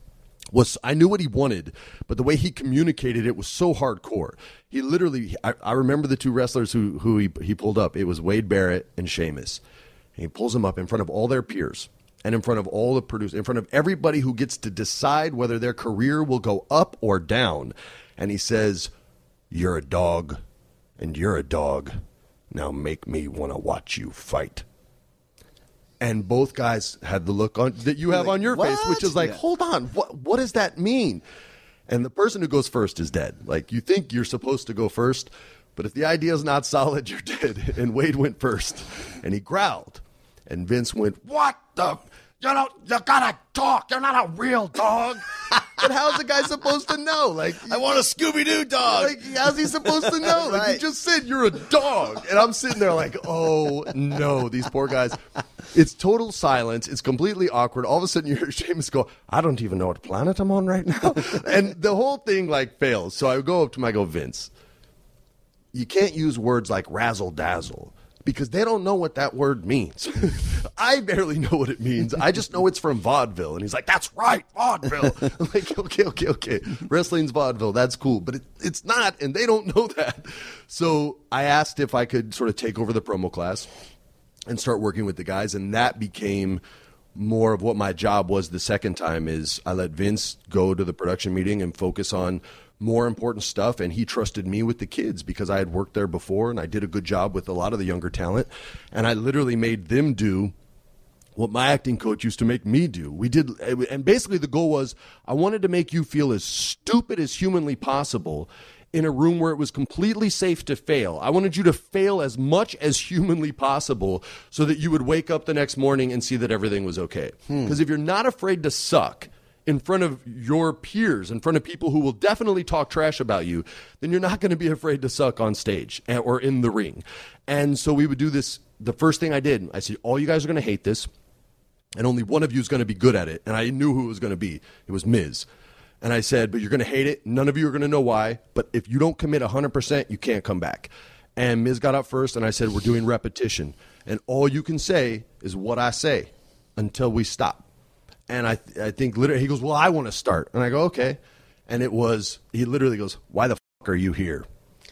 was, I knew what he wanted, but the way he communicated it was so hardcore. He literally, I, I remember the two wrestlers who, who he, he pulled up. It was Wade Barrett and Sheamus. And he pulls them up in front of all their peers. And in front of all the producers, in front of everybody who gets to decide whether their career will go up or down. And he says, "You're a dog, and you're a dog. Now make me want to watch you fight." And both guys had the look on that you have like, on your what? face, which is like, yeah. hold on, what what does that mean? And the person who goes first is dead. Like, you think you're supposed to go first, but if the idea is not solid, you're dead. And Wade went first, and he growled. And Vince went, "What the? You know, you gotta talk. You're not a real dog." But how's the guy supposed to know? Like, I want a Scooby-Doo dog. Like, how's he supposed to know? Like, Right. you just said you're a dog. And I'm sitting there like, oh, no, these poor guys. It's total silence. It's completely awkward. All of a sudden, you hear Sheamus go, "I don't even know what planet I'm on right now." And the whole thing, like, fails. So I go up to him, I go, "Vince, you can't use words like razzle-dazzle, because they don't know what that word means." I barely know what it means. I just know it's from vaudeville. And he's like, "That's right, vaudeville." I'm like, okay, okay, okay. Wrestling's vaudeville. That's cool. But it, it's not, and they don't know that. So I asked if I could sort of take over the promo class and start working with the guys. And that became more of what my job was the second time. Is I let Vince go to the production meeting and focus on more important stuff, and he trusted me with the kids because I had worked there before and I did a good job with a lot of the younger talent, and I literally made them do what my acting coach used to make me do. We did, and basically the goal was I wanted to make you feel as stupid as humanly possible in a room where it was completely safe to fail. I wanted you to fail as much as humanly possible so that you would wake up the next morning and see that everything was okay. Because if you're not afraid to suck in front of your peers, in front of people who will definitely talk trash about you, then you're not going to be afraid to suck on stage or in the ring. And so we would do this. The first thing I did, I said, all you guys are going to hate this, and only one of you is going to be good at it. And I knew who it was going to be. It was Miz. And I said, but you're going to hate it. None of you are going to know why. But if you don't commit one hundred percent, you can't come back. And Miz got up first, and I said, we're doing repetition. And all you can say is what I say until we stop. And I th- I think literally, he goes, well, I want to start. And I go, okay. And it was, he literally goes, why the fuck are you here?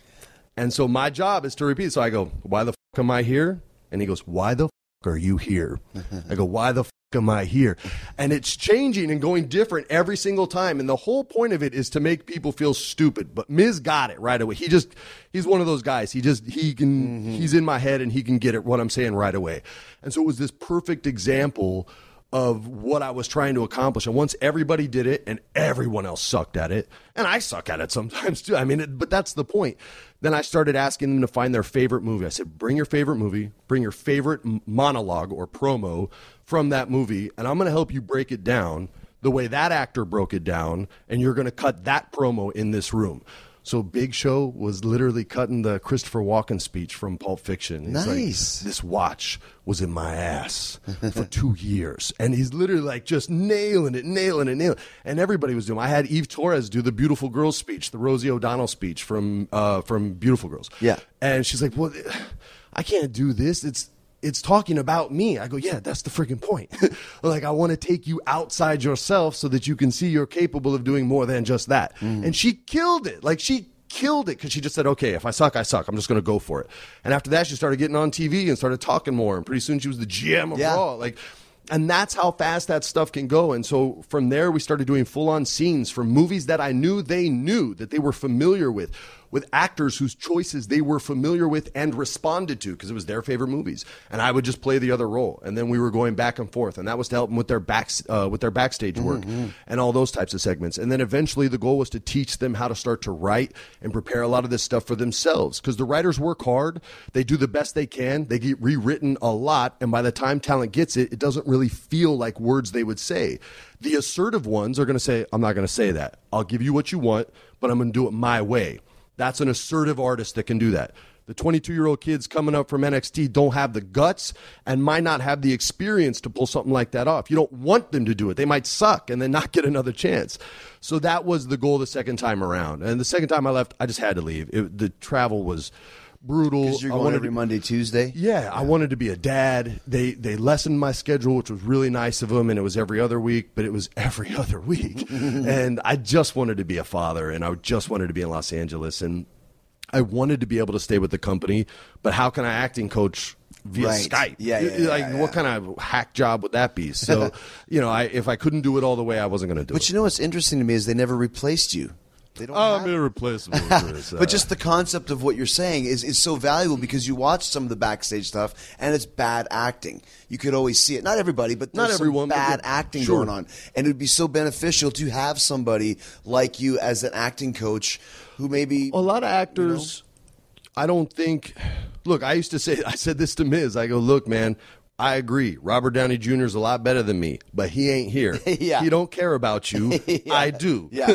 And so my job is to repeat. So I go, why the fuck am I here? And he goes, why the fuck are you here? I go, why the fuck am I here? And it's changing and going different every single time. And the whole point of it is to make people feel stupid. But Miz got it right away. He just, he's one of those guys. He just, he can, mm-hmm. he's in my head and he can get it, what I'm saying right away. And so it was this perfect example of what I was trying to accomplish. And once everybody did it and everyone else sucked at it, and I suck at it sometimes too. I mean, it, but that's the point. Then I started asking them to find their favorite movie. I said, bring your favorite movie, bring your favorite monologue or promo from that movie, and I'm going to help you break it down the way that actor broke it down, and you're going to cut that promo in this room. So Big Show was literally cutting the Christopher Walken speech from Pulp Fiction. He's nice. Like, this watch was in my ass for two years. And he's literally like just nailing it, nailing it, nailing it. And everybody was doing it. I had Eve Torres do the Beautiful Girls speech, the Rosie O'Donnell speech from uh, from Beautiful Girls. Yeah. And she's like, well, I can't do this. It's It's talking about me. I go, yeah, that's the freaking point. Like, I want to take you outside yourself so that you can see you're capable of doing more than just that. Mm. And she killed it. Like, she killed it because she just said, okay, if I suck, I suck. I'm just going to go for it. And after that, she started getting on T V and started talking more. And pretty soon she was the G M of yeah. Raw. Like, and that's how fast that stuff can go. And so from there, we started doing full-on scenes from movies that I knew they knew, that they were familiar with, with actors whose choices they were familiar with and responded to because it was their favorite movies. And I would just play the other role. And then we were going back and forth. And that was to help them with their back, uh, with their backstage work mm-hmm. and all those types of segments. And then eventually the goal was to teach them how to start to write and prepare a lot of this stuff for themselves. Because the writers work hard. They do the best they can. They get rewritten a lot. And by the time talent gets it, it doesn't really feel like words they would say. The assertive ones are going to say, I'm not going to say that. I'll give you what you want, but I'm going to do it my way. That's an assertive artist that can do that. The twenty-two-year-old kids coming up from N X T don't have the guts and might not have the experience to pull something like that off. You don't want them to do it. They might suck and then not get another chance. So that was the goal the second time around. And the second time I left, I just had to leave. It, the travel was brutal. Because you're going every to, Monday, Tuesday? Yeah, yeah, I wanted to be a dad. They they lessened my schedule, which was really nice of them, and it was every other week, but it was every other week. And I just wanted to be a father, and I just wanted to be in Los Angeles, and I wanted to be able to stay with the company, but how can I acting coach via right. Skype? Yeah, yeah, like, yeah, yeah. what kind of hack job would that be? So, you know, I, if I couldn't do it all the way, I wasn't going to do but it. But you know what's interesting to me is they never replaced you. They don't oh, have... I'm irreplaceable, Chris. But just the concept of what you're saying is, is so valuable because you watch some of the backstage stuff and it's bad acting. You could always see it. Not everybody, but there's Not everyone, some bad but acting sure. going on. And it would be so beneficial to have somebody like you as an acting coach who maybe... A lot of actors, you know, I don't think... Look, I used to say, I said this to Miz. I go, look, man, I agree. Robert Downey Junior is a lot better than me, but he ain't here. yeah. He don't care about you. yeah. I do. Yeah.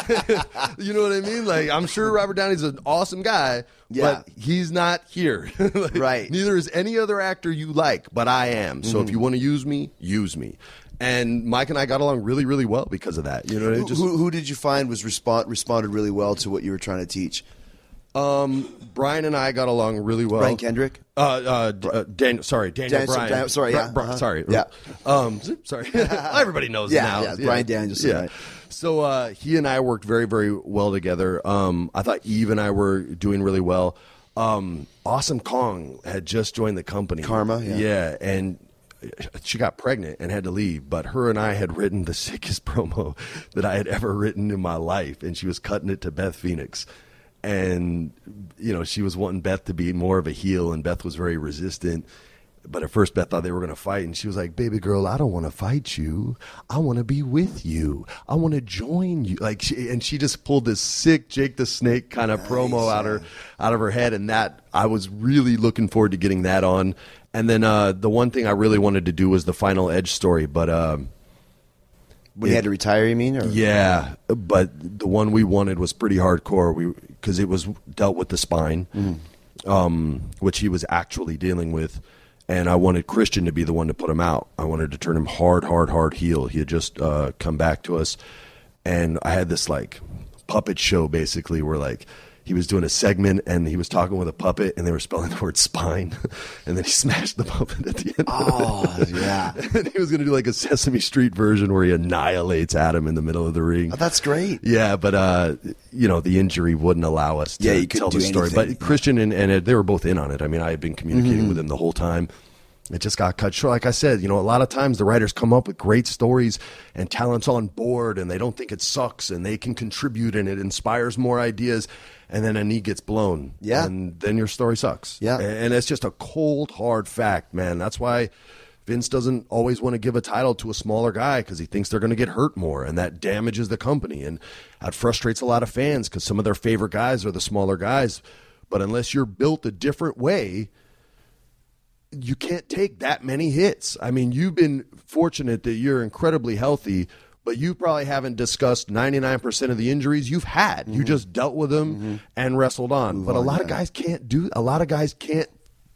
You know what I mean? Like, I'm sure Robert Downey's an awesome guy, yeah. but he's not here. Like, right. Neither is any other actor you like, but I am. So mm-hmm. if you want to use me, use me. And Mike and I got along really, really well because of that. You know, who, just, who, who did you find was respond, responded really well to what you were trying to teach? Um, Brian and I got along really well. Brian Kendrick? Uh, uh, uh Daniel, sorry, Daniel Daniel, Bryan. Daniel, sorry, yeah. Bri- uh-huh. Sorry. Yeah. Um, sorry. Everybody knows yeah, now. Yeah, Brian Danielson. Yeah. Right. So, uh, he and I worked very, very well together. Um, I thought Eve and I were doing really well. Um, Awesome Kong had just joined the company. Karma, yeah. Yeah, and she got pregnant and had to leave, but her and I had written the sickest promo that I had ever written in my life, and she was cutting it to Beth Phoenix. And, you know, she was wanting Beth to be more of a heel, and Beth was very resistant. But at first, Beth thought they were going to fight, and she was like, baby girl, I don't want to fight you. I want to be with you. I want to join you. Like, she, and she just pulled this sick Jake the Snake kind of nice, promo out, her, out of her head, and that I was really looking forward to getting that on. And then uh, the one thing I really wanted to do was the final Edge story, but... Um, when he had to retire, you mean? Or? Yeah, but the one we wanted was pretty hardcore we because it was dealt with the spine, mm. um, which he was actually dealing with. And I wanted Christian to be the one to put him out. I wanted to turn him hard, hard, hard heel. He had just uh, come back to us. And I had this, like, puppet show, basically, where, like, he was doing a segment, and he was talking with a puppet, and they were spelling the word spine. And then he smashed the puppet at the end. Oh, yeah. And he was going to do, like, a Sesame Street version where he annihilates Adam in the middle of the ring. Oh, that's great. Yeah, but, uh, you know, the injury wouldn't allow us to yeah, you tell do the story. anything. But Christian and, and Ed, they were both in on it. I mean, I had been communicating mm-hmm. with him the whole time. It just got cut short. Like I said, you know, a lot of times the writers come up with great stories and talent's on board and they don't think it sucks and they can contribute and it inspires more ideas. And then a knee gets blown. Yeah. And then your story sucks. Yeah. And it's just a cold, hard fact, man. That's why Vince doesn't always want to give a title to a smaller guy because he thinks they're going to get hurt more, and that damages the company. And that frustrates a lot of fans because some of their favorite guys are the smaller guys. But unless you're built a different way, you can't take that many hits. I mean, you've been fortunate that you're incredibly healthy, but you probably haven't discussed ninety-nine percent of the injuries you've had. Mm-hmm. You just dealt with them mm-hmm. and wrestled on. Move but a lot on, of guys can't do, a lot of guys can't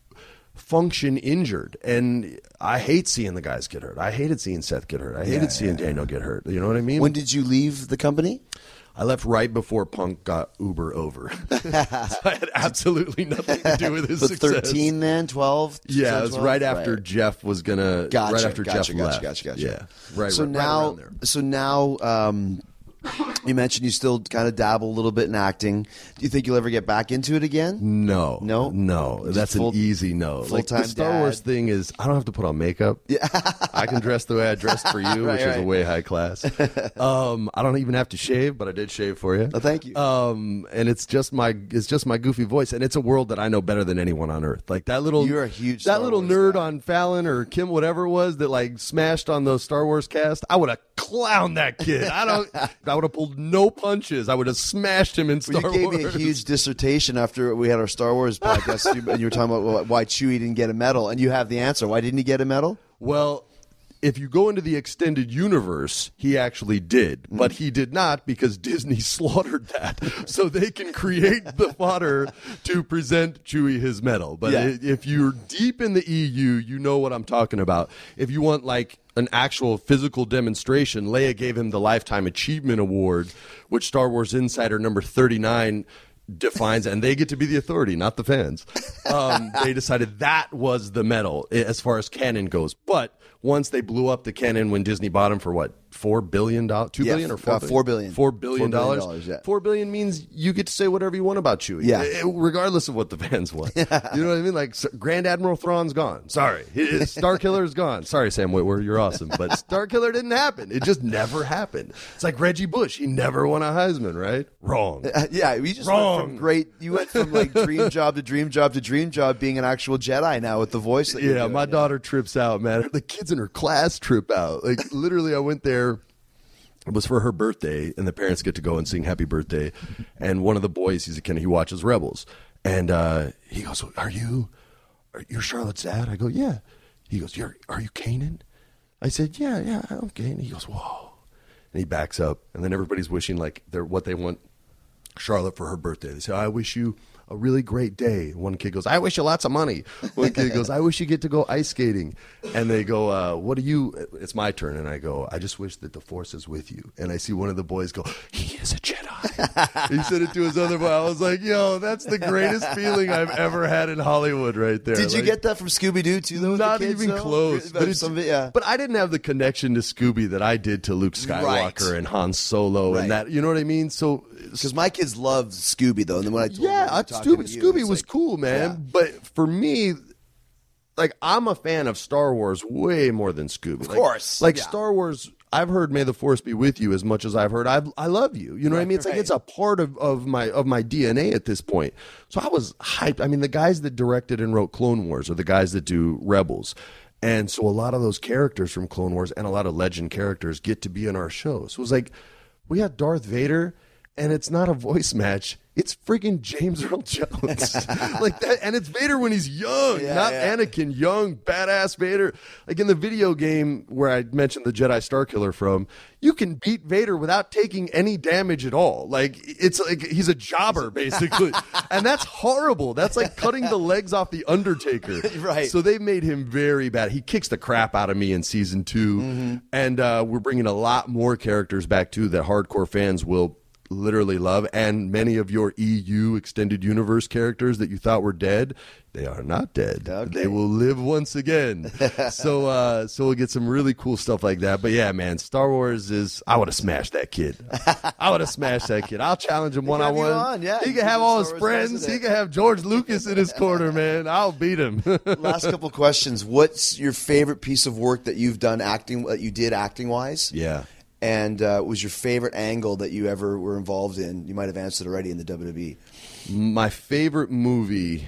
function injured. And I hate seeing the guys get hurt. I hated seeing Seth get hurt. I hated yeah, seeing yeah, Daniel yeah. get hurt. You know what I mean? When did you leave the company? I left right before Punk got Uber over. So I had absolutely nothing to do with his but success. thirteen then, twelve? Yeah, it was twelve? Right after right. Jeff was going to, gotcha, right after gotcha, Jeff gotcha, left. Gotcha, gotcha, Yeah, right, so right, now, right around there. So now um, you mentioned you still kind of dabble a little bit in acting. Do you think you'll ever get back into it again? No. No? No. Just That's full, an easy no. Like the Star dad. Wars thing is, I don't have to put on makeup. Yeah. I can dress the way I dressed for you, right, which right. is a way high class. Um, I don't even have to shave, but I did shave for you. Oh, thank you. Um, and it's just my it's just my goofy voice, and it's a world that I know better than anyone on earth. Like that little You're a huge that Star little Wars nerd guy. on Fallon or Kim, whatever it was, that like smashed on those Star Wars cast. I would have clowned that kid. I don't. I would have pulled no punches. I would have smashed him in Star well, you gave Wars. me a huge dissertation after we had our Star Wars podcast, and you were talking about why Chewie didn't get a medal, and you have the answer. Why didn't he get a medal? Well, if you go into the extended universe, he actually did, mm. but he did not because Disney slaughtered that, so they can create the fodder to present Chewie his medal. But yeah. if you're deep in the E U, you know what I'm talking about. If you want like an actual physical demonstration, Leia gave him the Lifetime Achievement Award, which Star Wars Insider number thirty-nine defines, and they get to be the authority, not the fans. Um, they decided that was the medal as far as canon goes. But once they blew up the canon when Disney bought him for what, four billion dollars, two yeah, billion or four, uh, billion? four billion, four billion dollars. Four billion dollars, yeah. Four billion means you get to say whatever you want about Chewie, yeah, regardless of what the fans want. You know what I mean? Like Grand Admiral Thrawn's gone. Sorry, Star Killer's gone. Sorry, Sam Witwer, you're awesome, but Star Killer didn't happen. It just never happened. It's like Reggie Bush. He never won a Heisman, right? Wrong. Uh, yeah, we just Wrong. went from great. You went from like dream job to dream job to dream job, being an actual Jedi now with the voice. That you're yeah, doing, my yeah. daughter trips out, man. The kids in her class trip out. Like literally, I went there. It was for her birthday, and the parents get to go and sing happy birthday. And one of the boys, he's a kid, he watches Rebels. And uh, he goes, are you, are, you're Charlotte's dad? I go, yeah. He goes, you're, are you Kanan? I said, yeah, yeah, I'm Kanan. He goes, whoa. And he backs up. And then everybody's wishing like they're what they want Charlotte for her birthday. They say, I wish you a really great day. One kid goes, I wish you lots of money. One kid goes, I wish you get to go ice skating. And they go, uh, what do you, it's my turn. And I go, I just wish that the force is with you. And I see one of the boys go, he is a Jedi. He said it to his other boy. I was like, yo, that's the greatest feeling I've ever had in Hollywood right there. Did you like, get that from Scooby-Doo too? Though, not the kids, even though? close. But, Some of it, yeah. but I didn't have the connection to Scooby that I did to Luke Skywalker Right. and Han Solo Right. and that, you know what I mean? So, Because my kids loved Scooby though, and then when I told yeah, them I, talking Scooby, to you, Scooby it's was like, cool, man. yeah. But for me, like I'm a fan of Star Wars way more than Scooby. Of course. Like Yeah. Star Wars, I've heard "May the Force be with you" as much as I've heard "I I love you." You know what I mean? It's like right. it's a part of, of my of my D N A at this point. So I was hyped. I mean, the guys that directed and wrote Clone Wars are the guys that do Rebels. And so a lot of those characters from Clone Wars and a lot of legend characters get to be in our show. So it was like, we got Darth Vader, and it's not a voice match. It's freaking James Earl Jones. Like that, and it's Vader when he's young, Yeah, not yeah. Anakin, young, badass Vader. Like in the video game where I mentioned the Jedi Starkiller from, you can beat Vader without taking any damage at all. Like it's like he's a jobber, basically. And that's horrible. That's like cutting the legs off the Undertaker. Right. So they made him very bad. He kicks the crap out of me in season two. Mm-hmm. And uh, we're bringing a lot more characters back too that hardcore fans will literally love, and many of your E U extended universe characters that you thought were dead, they are not dead. Okay. They will live once again. so uh so we'll get some really cool stuff like that. But yeah, man, Star Wars is, I would have smashed that kid. I would have smashed that kid. I'll challenge him one on have you one. on, yeah. He You can can have do all his Star Wars friends. He president. can have George Lucas in his corner, man. I'll beat him. Last couple questions. What's your favorite piece of work that you've done acting that you did acting wise? Yeah. And uh, was your favorite angle that you ever were involved in? You might have answered already in the W W E. My favorite movie,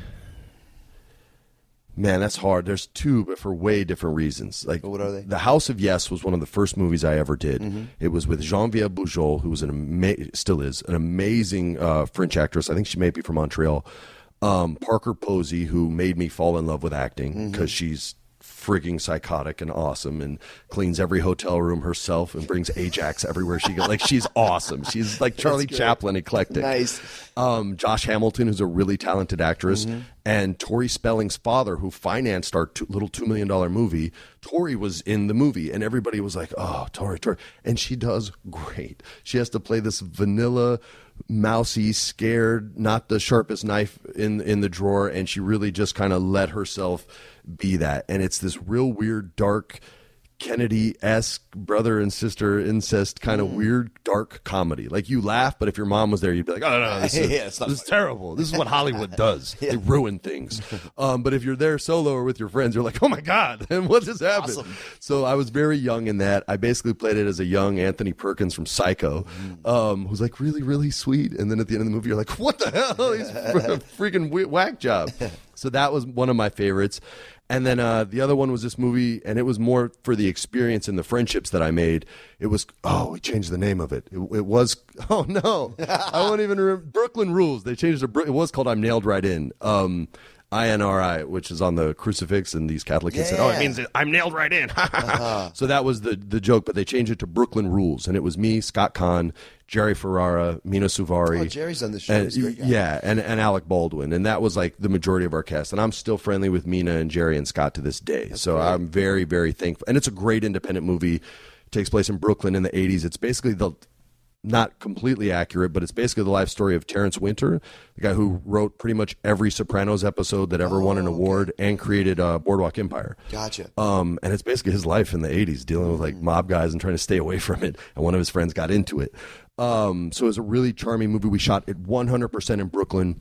man, that's hard. There's two, but for way different reasons. Like, What are they? The House of Yes was one of the first movies I ever did. Mm-hmm. It was with Geneviève Bujold, who was an ama- still is an amazing uh, French actress. I think she may be from Montreal. Um, Parker Posey, who made me fall in love with acting because Mm-hmm. she's freaking psychotic and awesome and cleans every hotel room herself and brings Ajax everywhere she goes. Like, she's awesome. She's like Charlie Chaplin eclectic. Nice. Um, Josh Hamilton, who's a really talented actress, Mm-hmm. and Tori Spelling's father, who financed our two, little two million dollar movie. Tori was in the movie, and everybody was like, "Oh, Tori, Tori," and she does great. She has to play this vanilla, mousy, scared, not the sharpest knife in in the drawer, and she really just kind of let herself be that. And it's this real weird, dark, Kennedy-esque brother and sister incest kind of weird, dark comedy. Like, you laugh, but if your mom was there, you'd be like, "Oh, no, no, this is, Yeah, it's not this is terrible. This is what Hollywood does. They ruin things." Um, but if you're there solo or with your friends, you're like, "Oh my God, and what just happened?" Awesome. So I was very young in that. I basically played it as a young Anthony Perkins from Psycho, um, who's like really, really sweet. And then at the end of the movie, you're like, "What the hell? He's a freaking wh- whack job." So that was one of my favorites. And then uh, the other one was this movie, and it was more for the experience and the friendships that I made. It was, oh, we changed the name of it. It, it was, oh no, I won't even remember. Brooklyn Rules. They changed it. It was called I'm Nailed Right In. Um, I N R I, which is on the crucifix, and these Catholic kids said, "Oh, it Yeah. means that I'm nailed right in." So that was the the joke, but they changed it to Brooklyn Rules, and it was me, Scott Kahn, Jerry Ferrara, Mina Suvari. Oh, Jerry's on the show. And, He's a great guy. yeah, and, and Alec Baldwin. And that was like the majority of our cast. And I'm still friendly with Mina and Jerry and Scott to this day. so great. I'm very, very thankful. And it's a great independent movie. It takes place in Brooklyn in the eighties. It's basically the, not completely accurate, but it's basically the life story of Terrence Winter, the guy who wrote pretty much every Sopranos episode that ever won an award and created uh, Boardwalk Empire. Gotcha. Um, and it's basically his life in the eighties, dealing with like mob guys and trying to stay away from it. And one of his friends got into it. Um, so it was a really charming movie. We shot it one hundred percent in Brooklyn.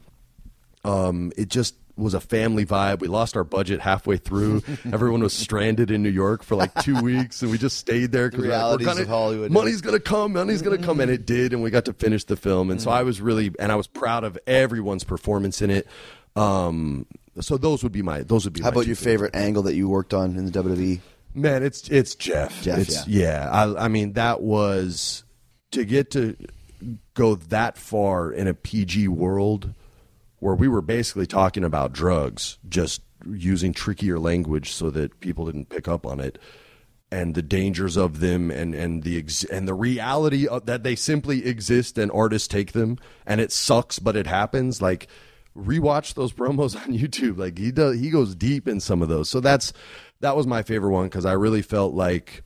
Um, it just was a family vibe. We lost our budget halfway through. Everyone was stranded in New York for like two weeks, and we just stayed there because realities of Hollywood. money's gonna come, money's gonna come, and it did. And we got to finish the film, and so I was really, and I was proud of everyone's performance in it. Um, so those would be my, those would be. How my about two your favorites. favorite angle that you worked on in the W W E? Man, it's it's Jeff. Jeff, it's, yeah. I, I mean, that was to get to go that far in a P G world where we were basically talking about drugs, just using trickier language so that people didn't pick up on it, and the dangers of them, and and the ex- and the reality of that they simply exist and artists take them, and it sucks, but it happens. Like, rewatch those promos on YouTube. Like, he does, he goes deep in some of those. So that's that was my favorite one because I really felt like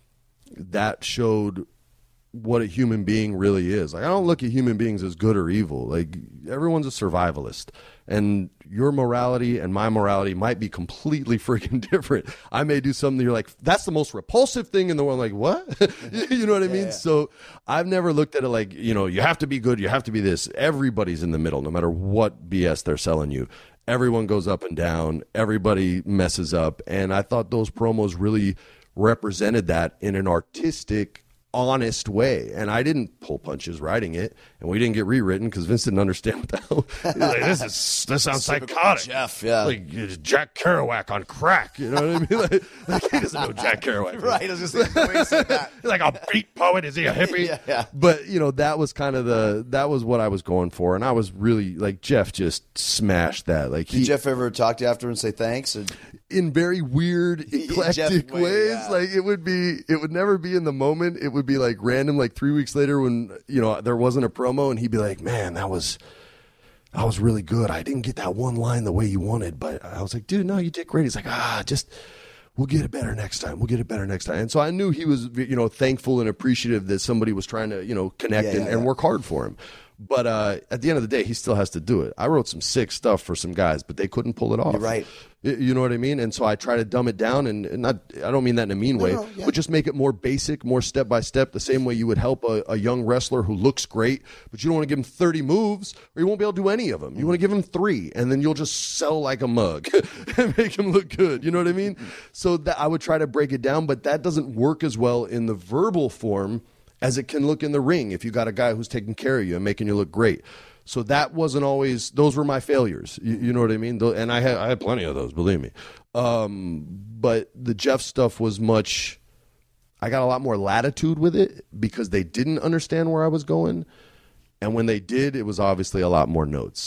that showed what a human being really is. Like, I don't look at human beings as good or evil. Like, everyone's a survivalist, and your morality and my morality might be completely freaking different. I may do something that you're like, that's the most repulsive thing in the world. I'm like, what? You know what I mean? yeah. So I've never looked at it like, you know, you have to be good, you have to be this. Everybody's in the middle, no matter what B S they're selling you. everyone goes up and down, everybody messes up, and I thought those promos really represented that in an artistic, honest way. And I didn't pull punches writing it, and we didn't get rewritten because Vince didn't understand what the hell. He's like, this is this sounds psychotic. Jeff, yeah. Like Jack Kerouac on crack. You know what I mean? Like, like he doesn't know Jack Kerouac. Right, I was just saying, the way you said that. He's like a beat poet. Is he a hippie? Yeah, yeah. But you know, that was kind of the that was what I was going for, and I was really like Jeff just smashed that. Like, Did he, Jeff ever talk to you after and say thanks? Or? in very weird, eclectic way, ways. yeah. Like it would be, it would never be in the moment. It would be like random. Like three weeks later, when you know there wasn't a promo, and he'd be like, "Man, that was, that was really good. I didn't get that one line the way you wanted, but I was like, dude, no, you did great." He's like, "Ah, just." We'll get it better next time. We'll get it better next time. And so I knew he was, you know, thankful and appreciative that somebody was trying to, you know, connect Yeah, yeah, and, and yeah. work hard for him. But uh, at the end of the day, he still has to do it. I wrote some sick stuff for some guys, but they couldn't pull it off. You're right. Y- You know what I mean? And so I try to dumb it down, and, and not, I don't mean that in a mean way, no, yeah. but just make it more basic, more step by step, the same way you would help a, a young wrestler who looks great, but you don't want to give him thirty moves, or you won't be able to do any of them. You want to give him three, and then you'll just sell like a mug and make him look good. You know what I mean? So that I would try to break it down, but that doesn't work as well in the verbal form as it can look in the ring if you got a guy who's taking care of you and making you look great. So that wasn't always, those were my failures. You, you know what I mean? Tho- And I had, I had plenty of those, believe me. Um, but the Jeff stuff was much, I got a lot more latitude with it because they didn't understand where I was going. And when they did, it was obviously a lot more notes.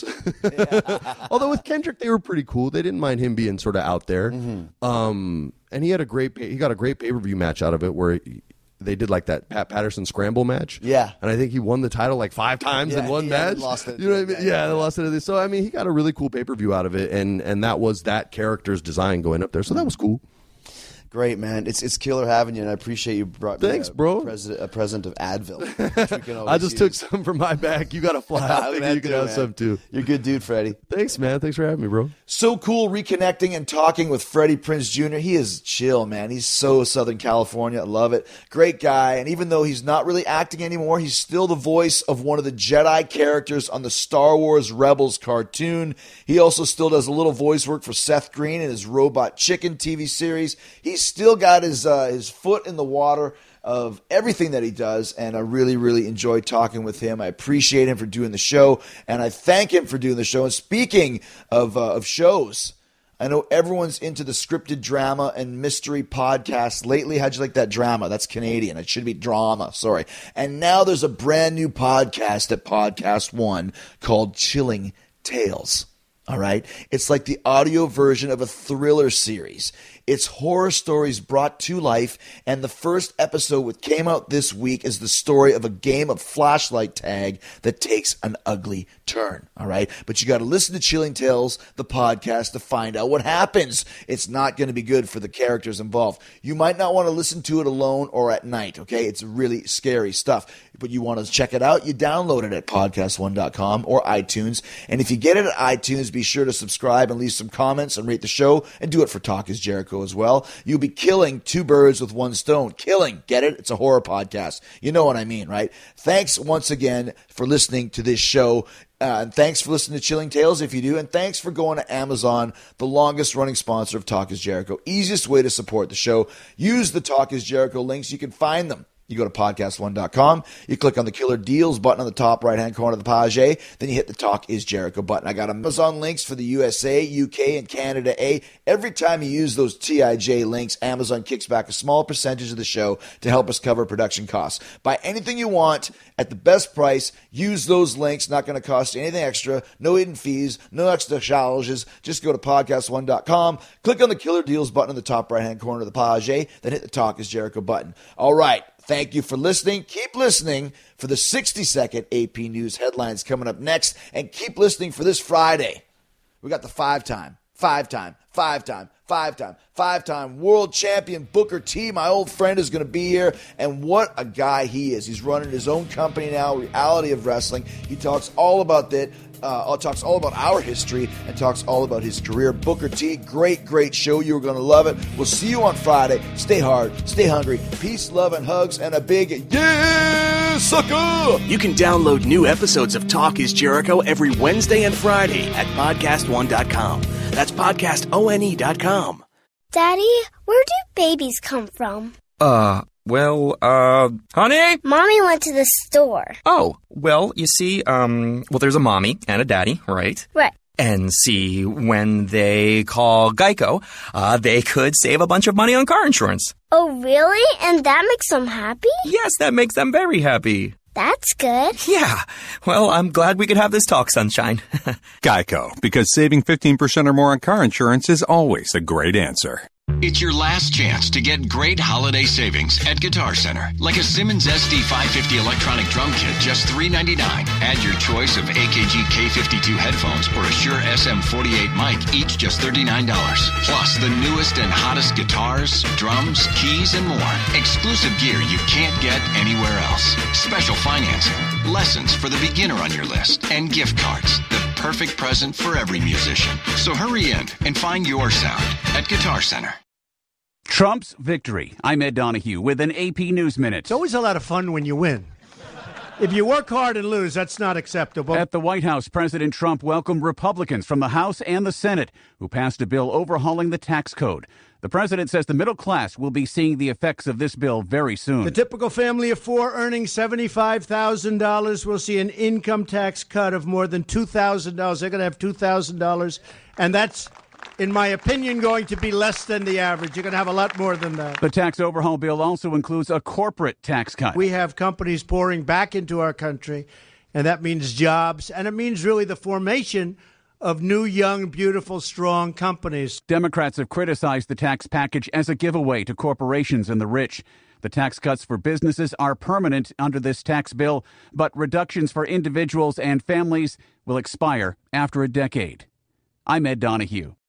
Although with Kendrick, they were pretty cool. They didn't mind him being sort of out there. Mm-hmm. Um, and he had a great, pay- he got a great pay-per-view match out of it where he, they did like that Pat Patterson scramble match. Yeah. And I think he won the title like five times Yeah, in one yeah, match. and lost it. You know what I mean? Yeah, Yeah, yeah, they yeah. lost it. So, I mean, he got a really cool pay-per-view out of it. And, and that was that character's design going up there. So that was cool. Great, man. It's it's killer having you, and I appreciate you brought Thanks, me a, bro. Present, a present of Advil. Which we can I always just took use. some from my bag. You got a fly. I I would think have you can to, have man. some too. You're a good dude, Freddie. Thanks, man. Thanks for having me, bro. So cool reconnecting and talking with Freddie Prinze Junior He is chill, man. He's so Southern California. I love it. Great guy. And even though he's not really acting anymore, he's still the voice of one of the Jedi characters on the Star Wars Rebels cartoon. He also still does a little voice work for Seth Green in his Robot Chicken T V series. He's still got his uh, his foot in the water of everything that he does, and I really, really enjoy talking with him. I appreciate him for doing the show, and I thank him for doing the show. And speaking of uh, of shows, I know everyone's into the scripted drama and mystery podcasts lately. How'd you like that drama? That's Canadian. It should be drama. Sorry. And now there's a brand new podcast at Podcast One called Chilling Tales. All right. It's like the audio version of a thriller series. It's horror stories brought to life, and the first episode that came out this week is the story of a game of flashlight tag that takes an ugly turn, all right? But you got to listen to Chilling Tales, the podcast, to find out what happens. It's not going to be good for the characters involved. You might not want to listen to it alone or at night, okay? It's really scary stuff. But you want to check it out, you download it at podcast one dot com or iTunes. And if you get it at iTunes, be sure to subscribe and leave some comments and rate the show, and do it for Talk is Jericho as well. You'll be killing two birds with one stone. Killing. Get it? It's a horror podcast. You know what I mean, right? Thanks once again for listening to this show. Uh, and thanks for listening to Chilling Tales if you do. And thanks for going to Amazon, the longest running sponsor of Talk is Jericho. Easiest way to support the show. Use the Talk is Jericho links. You can find them. You go to podcast one dot com, you click on the Killer Deals button on the top right-hand corner of the page, then you hit the Talk is Jericho button. I got Amazon links for the U S A, U K, and Canada A. Every time you use those T I J links, Amazon kicks back a small percentage of the show to help us cover production costs. Buy anything you want at the best price. Use those links. Not going to cost you anything extra. No hidden fees. No extra charges. Just go to podcast one dot com, click on the Killer Deals button in the top right-hand corner of the page, then hit the Talk is Jericho button. All right. Thank you for listening. Keep listening for the sixty-second A P News headlines coming up next. And keep listening for this Friday. We got the five-time, five-time, five-time, five-time, five-time world champion Booker T. My old friend is going to be here. And what a guy he is. He's running his own company now, Reality of Wrestling. He talks all about that. Uh, talks all about our history and talks all about his career. Booker T, great, great show. You're going to love it. We'll see you on Friday. Stay hard, stay hungry. Peace, love, and hugs, and a big yes! here, sucker! You can download new episodes of Talk is Jericho every Wednesday and Friday at podcast one dot com. That's podcast one dot com. Daddy, where do babies come from? Uh, well, uh, honey? Mommy went to the store. Oh, well, you see, um, well, there's a mommy and a daddy, right? Right. And see, when they call Geico, uh, they could save a bunch of money on car insurance. Oh, really? And that makes them happy? Yes, that makes them very happy. That's good. Yeah. Well, I'm glad we could have this talk, sunshine. Geico, because saving fifteen percent or more on car insurance is always a great answer. It's your last chance to get great holiday savings at Guitar Center, like a Simmons S D five fifty electronic drum kit, just three ninety-nine. Add your choice of A K G K fifty-two headphones or a Shure S M forty-eight mic, each just thirty-nine dollars. Plus the newest and hottest guitars, drums, keys, and more. Exclusive gear you can't get anywhere else. Special financing, lessons for the beginner on your list, and gift cards. The perfect present for every musician. So hurry in and find your sound at Guitar Center. Trump's victory. I'm Ed Donahue with an A P News Minute. It's always a lot of fun when you win. If you work hard and lose, that's not acceptable. At the White House, President Trump welcomed Republicans from the House and the Senate who passed a bill overhauling the tax code. The president says the middle class will be seeing the effects of this bill very soon. The typical family of four earning seventy-five thousand dollars will see an income tax cut of more than two thousand dollars. They're going to have two thousand dollars, and that's, in my opinion, going to be less than the average. You're going to have a lot more than that. The tax overhaul bill also includes a corporate tax cut. We have companies pouring back into our country, and that means jobs, and it means really the formation of new, young, beautiful, strong companies. Democrats have criticized the tax package as a giveaway to corporations and the rich. The tax cuts for businesses are permanent under this tax bill, but reductions for individuals and families will expire after a decade. I'm Ed Donahue.